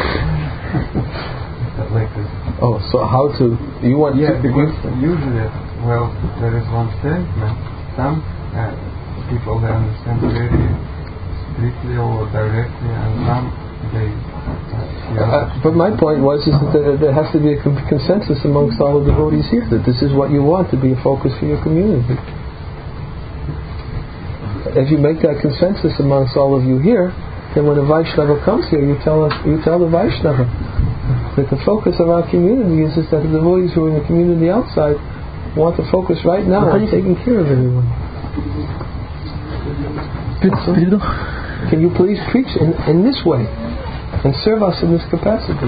like this.
Oh, so how to... You want
Yeah,
to...
because usually, well, there is one statement, some people they understand very strictly or directly, and some they
but my point was is that there has to be a consensus amongst all the devotees here that this is what you want to be a focus for your community. if you make that consensus amongst all of you here, then when a Vaishnava comes here, you tell the Vaishnava that the focus of our community is that the devotees who are in the community outside want to focus right now on taking care of everyone. Can you please preach in this way and serve us in this capacity?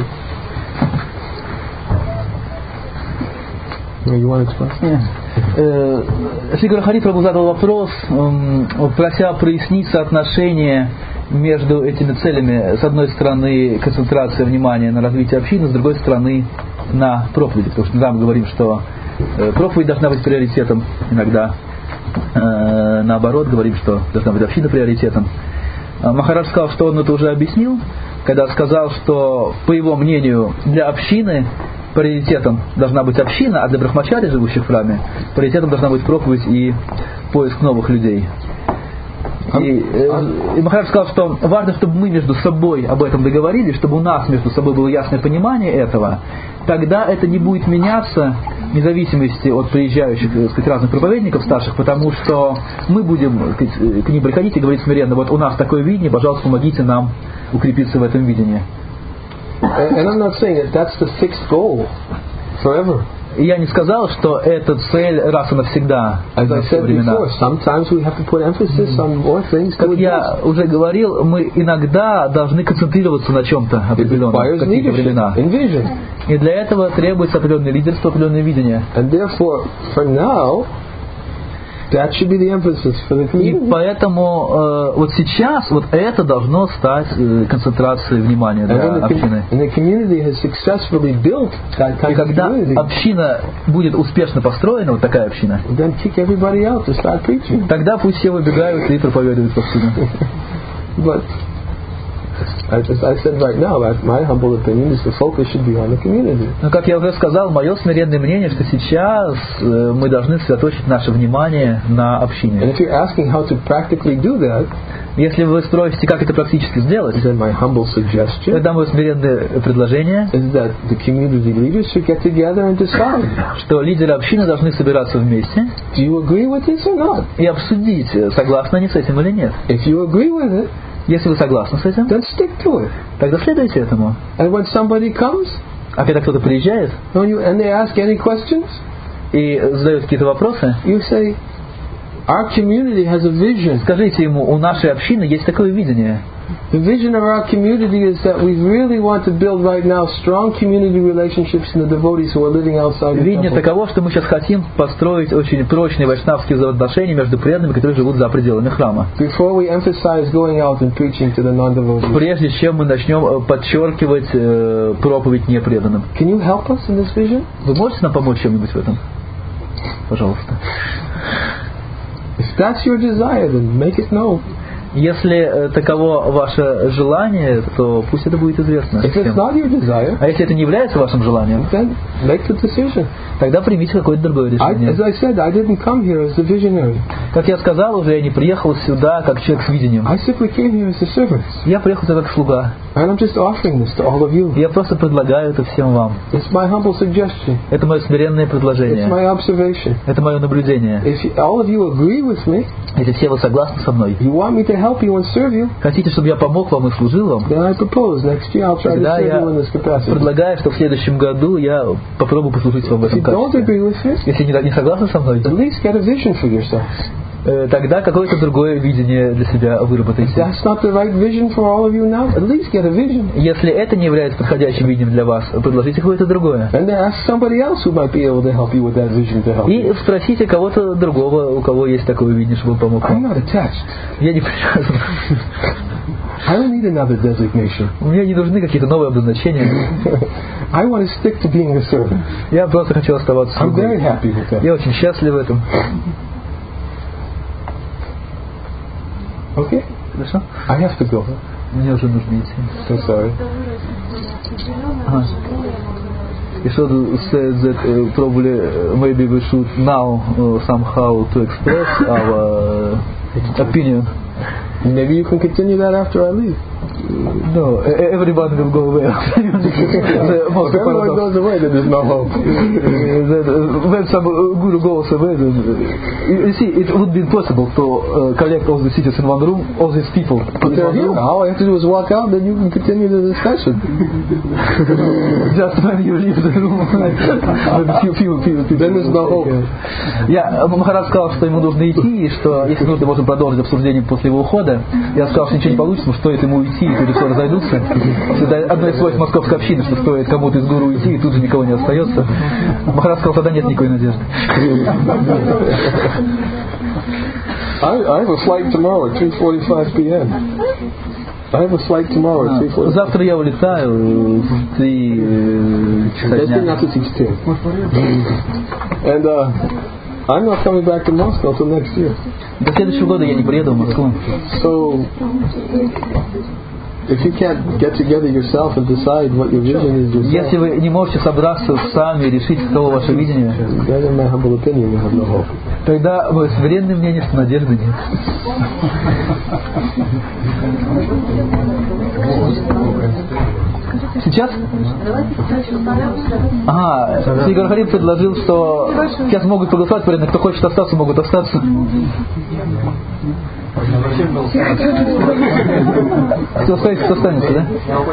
You want to explain?
Шри Гурухари Прабху задал вопрос, прося прояснить соотношение между этими целями. С одной стороны, концентрация внимания на развитии общины, с другой стороны, на проповеди. Потому что иногда мы говорим, что проповедь должна быть приоритетом, иногда наоборот говорим, что должна быть община приоритетом. Махарадж сказал, что он это уже объяснил, когда сказал, что, по его мнению, для общины приоритетом должна быть община, а для брахмачари, живущих в храме, приоритетом должна быть проповедь и поиск новых людей. И Махарадж сказал, что важно, чтобы мы между собой об этом договорились, чтобы у нас между собой было ясное понимание этого. Тогда это не будет меняться вне зависимости от приезжающих, так сказать, разных проповедников старших, потому что мы будем, так сказать, к ним приходить и говорить смиренно: вот у нас такое видение, пожалуйста, помогите нам укрепиться в этом видении.
And I'm not saying that that's the fixed goal forever.
И я не сказал, что это цель раз и навсегда.
As I said before, sometimes we have to put emphasis on more things.
Как я уже говорил, мы иногда должны концентрироваться на чем-то определенном в какие-то времена. И для этого требуется определенное лидерство, определенное видение.
And therefore, for now, that should be the emphasis for the community.
И поэтому вот сейчас вот это должно стать концентрацией внимания для общины. И когда община будет успешно построена, вот такая община, тогда пусть все выбегают и проповедуют повсюду.
As I said right now, my humble opinion is the focus should be on the community.
Но, как я уже сказал, мое смиренное мнение, что сейчас мы должны сосредоточить наше внимание на общине.
And if you're asking how to practically do that,
если вы спросите, как это практически сделать,
then my humble suggestion
тогда мое смиренное предложение,
is that the community leaders should get together and decide.
Что лидеры общины должны собираться вместе.
Do you agree with this or not?
И обсудить, согласны они с этим или нет.
If you agree with it,
если вы согласны с этим,
then stick to it.
Тогда следуйте этому.
And when somebody comes,
а когда кто-то приезжает,
and they ask any questions,
и задают какие-то вопросы,
you say, our community has a vision.
Скажите ему, у нашей общины есть такое видение.
The vision of our community is that we really want to build right now strong community relationships in the devotees who are living outside the temple.
Видение таково, что мы сейчас хотим построить очень прочные вайшнавские взаимоотношения между преданными, которые живут за пределами храма.
Before we emphasize going out and preaching to the non-devotees.
Прежде чем мы начнем подчеркивать проповедь непреданным.
Can you help us in this vision?
Вы можете нам помочь чем-нибудь в этом? Пожалуйста.
If that's your desire, then make it known.
Если таково ваше желание, то пусть это будет известно всем.
Desire,
а если это не является вашим желанием, тогда примите какое-то другое решение. Как я сказал уже, я не приехал сюда как человек с видением. Я приехал сюда как слуга. Я просто предлагаю это всем вам. Это мое смиренное предложение. Это мое наблюдение. Если все вы согласны со мной, хотите, чтобы я помог вам и служил вам, тогда я предлагаю, что в следующем году я попробую послужить вам в этом качестве. Если не согласны со мной, тогда какое-то другое видение для себя выработайте. Если это не является подходящим видением для вас, предложите какое-то другое. И спросите кого-то другого, у кого есть такое видение, чтобы он помог вам. Я не привязан. Мне не нужны какие-то новые обозначения. Я просто хочу оставаться слугой. Я очень счастлив в этом.
Okay?
Хорошо?
I have to go.
Мне уже нужно идти.
So sorry.
You should say that probably maybe we should now somehow to express our opinion.
Maybe you can continue that after I leave.
No, everyone will go away.
If everyone goes away, then there's no hope.
When some guru goes away, then, you see, it would be impossible to collect all the cities in one room, all these people.
But they're here. All I have to do is walk out, then you can continue the discussion.
Just when you leave the room,
then there's no hope.
Махарадж сказал, что ему нужно идти, и что если нужно, можем продолжить обсуждение после его ухода. Я сказал, что ничего не получится, но стоит ему уйти, и тут же все разойдутся. Это одно из свойств московской общины, что стоит кому-то из гуру уйти, и тут же никого не остается. Махарадж сказал, тогда нет никакой надежды.
I have a flight tomorrow at 3:45 p.m. I have a flight tomorrow at 3:45.
Завтра я улетаю в 3 часа дня.
And I'm not coming back to Moscow until next year.
До следующего года я не приеду в Москву.
So, if you can't get together yourself and decide what your vision is yourself,
если вы не можете собраться сами и решить, каково ваше видение,
then in my humble opinion, you have no hope.
Тогда мое суверенное мнение, что надежды нет. Сейчас? Игорь Харим предложил, что сейчас могут проголосовать, порядок, кто хочет остаться, могут остаться. Кто останется, кто останется, да?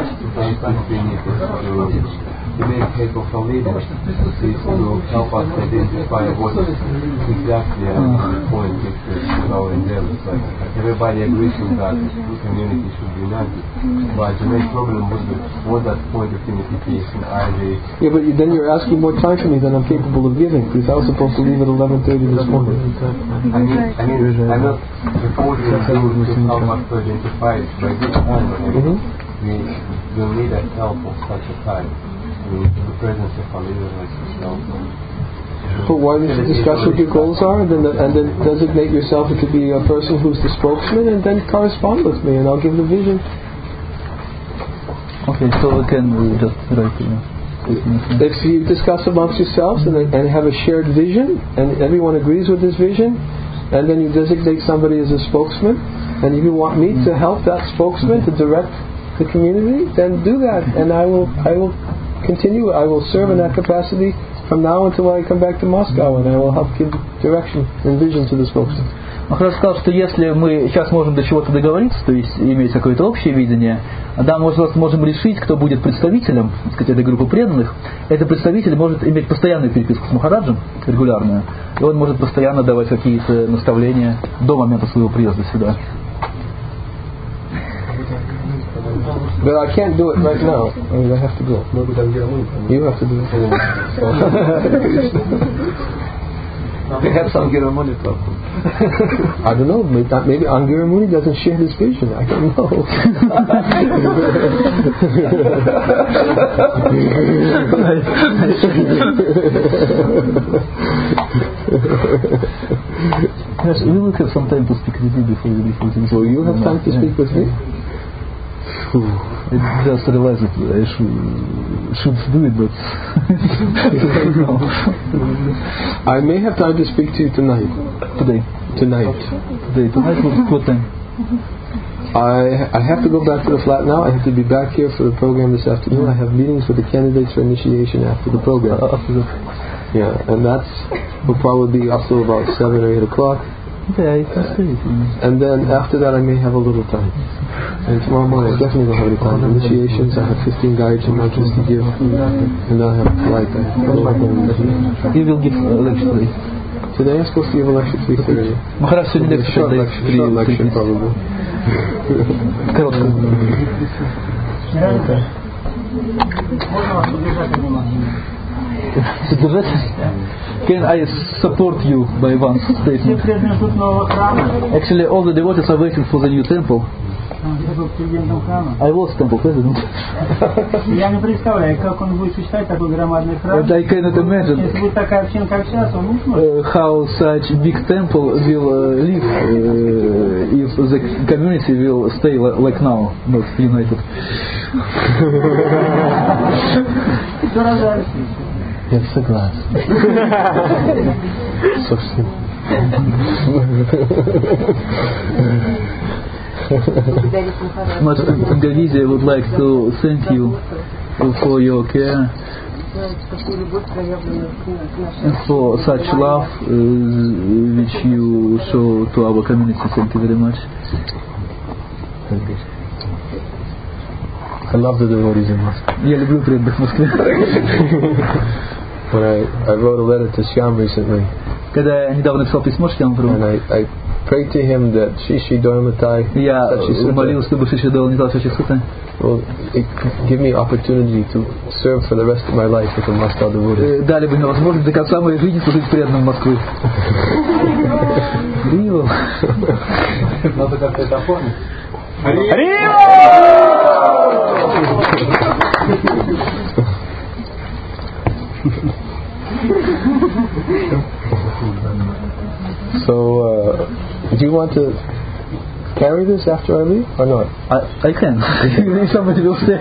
The main people from leaders is to help us identify what exactly the point is our endeavors. Like everybody agrees with that the community should be united, but the main problem would be what that point of unification are they?
Yeah, but then you're asking more time for me than I'm capable of giving, because I was supposed to leave at 11:30 this morning.
I mean, I'm not proposing to help us to identify it by this time, but we will need the help of such a time. The presence of a leader like yourself.
But why don't you discuss what your goals are, and then designate yourself to be a person who's the spokesman, and then correspond with me, and I'll give the vision.
Okay, so we can just write
If you discuss amongst yourselves and have a shared vision, and everyone agrees with this vision, and then you designate somebody as a spokesman, and if you want me to help that spokesman to direct the community, then do that, and I will continue. I will serve in that capacity from now until I come back to Moscow, and I will help give direction and vision to the spokesman.
Махарадж сказал, что если мы сейчас можем до чего-то договориться, то есть иметь какое-то общее видение, да, мы можем решить, кто будет представителем, так сказать, этой группы преданных. Этот представитель может иметь постоянную переписку с Махараджем, регулярную, и он может постоянно давать какие-то наставления до момента своего приезда сюда.
But I can't do it right now. I mean, I have to go. You have to do it.
Perhaps Angira Muni problem.
I don't know. Maybe Angira Muni doesn't share this vision. I don't know.
Yes, we will have some time to speak with you before we leave.
So you have time to speak with me?
I just realized that I should do it, but
I may have time to speak to you tonight. Tonight,
what time?
I have to go back to the flat now. I have to be back here for the program this afternoon. I have meetings with the candidates for initiation after the program. Yeah, and will probably be up till about 7 or 8 o'clock.
Okay, that's great.
And then after that I may have a little time. And tomorrow morning I definitely don't have any time. Initiations, I have 15 guides and mantras to give. And then I have a flight.
You will give a lecture today.
Today I'm supposed to give a lecture at 3:30.
Махарадж сегодня лекцию дает в 3:30.
Probably.
Короткая. Can I support you by one statement? Actually, all the devotees are waiting for the new temple. I was temple president.
Я не представляю, как он будет существовать, такой громадный храм.
And I cannot imagine
Если будет такая община, как сейчас, он не сможет.
how such big temple will live if the community will stay like now, not united.
Я согласен. Совсем.
Gavizia would like to thank you for your care and for such love which you show to our community. Thank you very much.
Thank you. I love the devotees in Moscow.
Я люблю преданных в Москве.
When I wrote a letter to Shyam recently,
Когда я недавно написал письмо Шьямпру,
and I prayed to him that Shishi Dharmatai
я молился, чтобы Шиши Дharmatai Сачи Сutta
will give me opportunity to serve for the rest of my life with the Moscow devotees.
дали бы мне возможность до конца моей жизни служить преданным Москвы. Рио.
Надо как-то это оформить.
So, do you want to carry this after I leave or not?
I can. Somebody will say.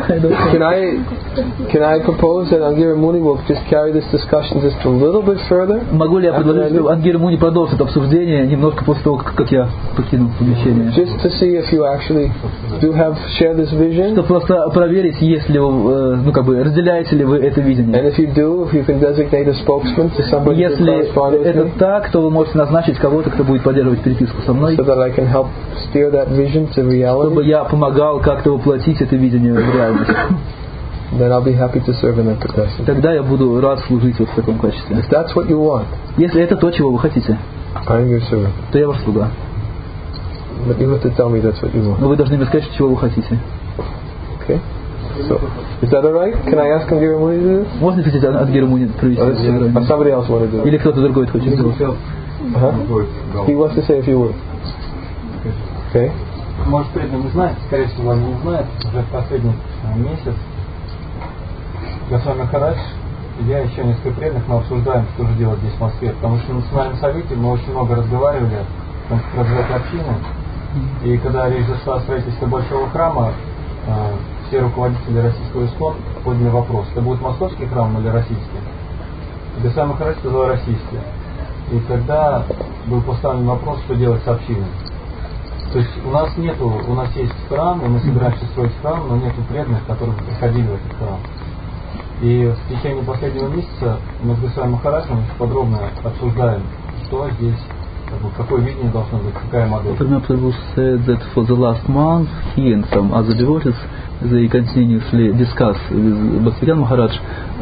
Can I propose that Angira Muni will just carry this discussion just a little bit further?
Могу ли я предложить, что Ангира Муни продолжит обсуждение немножко после того, как я покину помещение?
Just to see if you actually do share this vision.
Чтобы просто проверить, если разделяете ли вы это видение.
And if you do, if you can designate a spokesman to somebody who can correspond with me.
Если это так, то вы можете назначить кого-то, кто будет поддерживать переписку со мной.
So that I can help steer that vision to reality.
Чтобы я помогал как-то воплотить это видение в реальность.
Then I'll be happy to serve in that capacity.
Тогда я буду рад служить вот в таком качестве.
If that's what you want,
если это то, чего вы хотите,
I'm your servant.
То я ваш слуга.
But you have to tell me that's what you want.
Но вы должны мне сказать, чего вы хотите.
Okay. So, is that alright? Can I ask Angira Muni to do this?
Можно просить Ангиру Муни провести?
Or somebody else want to do it?
Или кто-то другой хочет сделать?
He wants to say a few words. Okay.
Может, преданные не знают, скорее всего, они не знают. Уже в последний месяц Госвами Махарадж и я, еще несколько преданных, мы обсуждаем, что же делать здесь в Москве. Потому что на национальном совете мы очень много разговаривали о том, как развивать общины. И когда речь зашла о строительстве большого храма, все руководители российского ИСККОН подняли вопрос, это будет московский храм или российский? И Госвами Махарадж сказал российский. И тогда был поставлен вопрос, что делать с общиной. То есть у нас есть храм, и мы собираемся строить храм, но нету преданных, которые приходили в этот храм. И в течение последнего месяца мы с Госвами Махараджем очень подробно обсуждаем, что здесь, какое видение должно быть, какая модель.
Prabhu said that for the last month he and some other devotees they continuously discuss with Bhaktivedanta Maharaj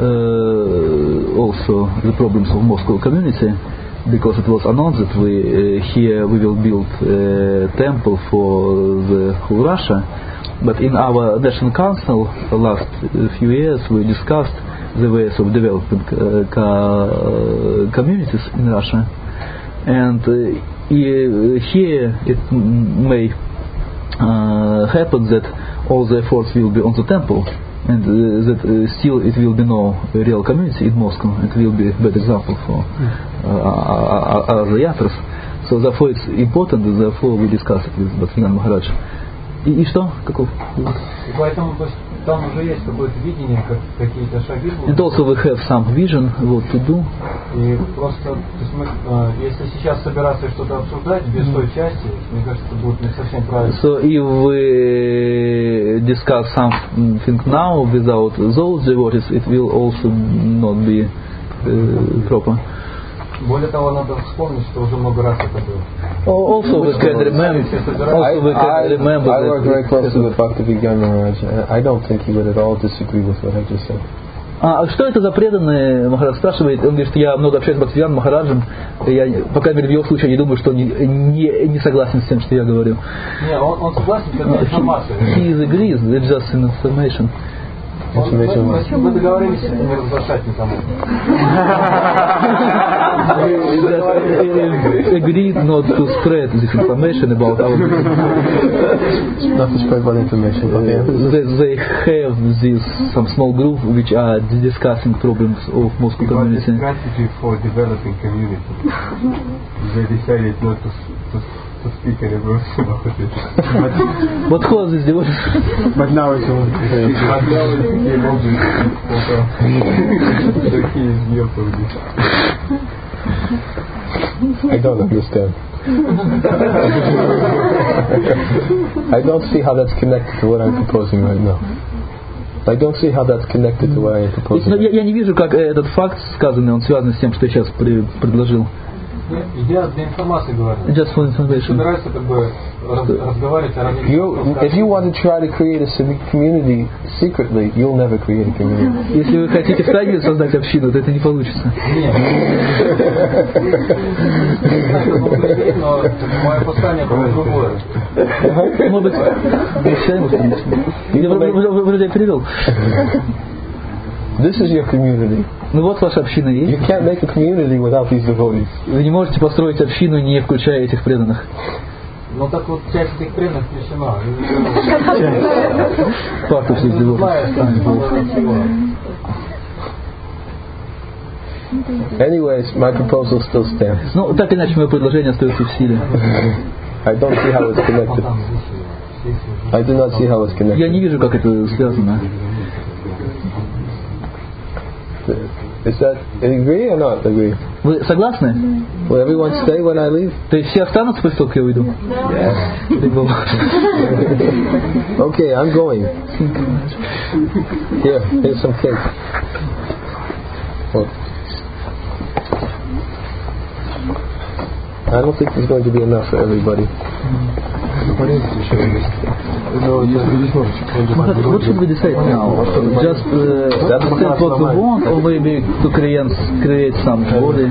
also the problems of Moscow community, because it was announced that we will build a temple for the whole Russia. But in our National Council the last few years we discussed the ways of developing communities in Russia. And here it may happen that all the efforts will be on the temple, and that still it will be no real community in Moscow. It will be a bad example for other yatras. So therefore it's important, therefore we discuss it with Bhaktivedanta Maharaj. И что? Каков?
И поэтому там уже есть какое-то видение, какие-то шаги будут.
And also we have some vision what to do.
И просто, то есть мы, если сейчас собираться что-то обсуждать без той части, мне кажется, это будет не совсем правильно.
So if we discuss something now without those devotees, it will also not be proper.
Более того, надо вспомнить, что уже много раз это было.
Also we can remember.
I work very closely with Bhaktivedanta Maharaj. I don't think he would at all disagree with what I just said.
А что это за преданный? Махарадж спрашивает. Он говорит, что я много общаюсь с Бхактивиданта Махараджем. Я, по крайней мере, в его случае, не думаю, что он не согласен с тем, что я говорю.
Не, он согласен, это информация.
He agrees, it's just an information.
Мы договорились не разглашать никому.
Agreed not to spread this information about our business.
Not to spread what information?
They have some small group which are discussing problems of Moscow community.
Strategy for developing community. They decided not to speak any words about it.
What was this devotion?
But now it's all.
But now it became obvious that he is here for this.
I don't understand. I don't see how that's connected to what I'm proposing right now. I don't see how that's connected to what I am proposing.
Я не вижу, как этот факт сказанный, он связан с тем, что я сейчас предложил.
Я для информации говорю.
Just for information.
Собираюсь как бы разговаривать о разных.
If you want to try to create a community secretly, you'll never create a community.
Если вы хотите в тайне создать общину, то это не получится.
Нет. Но мое послание было другое.
Может быть, я вроде перевел.
This is your community.
Ну вот ваша община есть.
You can't make a community without these devotees.
Вы не можете построить общину, не включая этих преданных.
Ну так вот, часть этих преданных включена.
Факт всех девотов.
Anyways, my proposal still stands.
Ну, так или иначе, мое предложение остается в силе.
I don't see how it's connected. I do not see how it's connected.
Я не вижу, как это связано.
Is that agree or not agree?
Вы согласны?
Will everyone stay when I leave?
То есть все останутся после того, как я уйду?
Okay, I'm going. Here's some cake. Look. I don't think there's going to be enough for everybody.
What should we decide now? Just understand what we want, or maybe to create some body?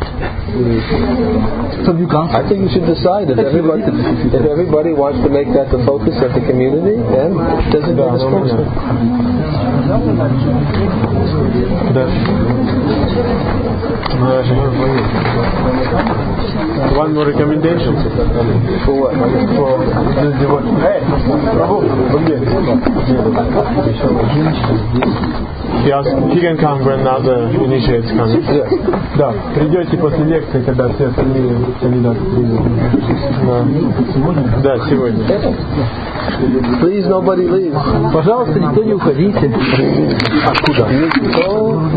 Some new concept.
I think you should decide if everybody wants to make that the focus of the community, then designate a spokesman.
One more recommendation
for what?
For this devotion. Hey, he can come when other initiates come. Да, придете после лекции, когда все остальные кандидаты придут. Да, сегодня.
Please, nobody leave.
Пожалуйста, никто не уходите.
Откуда?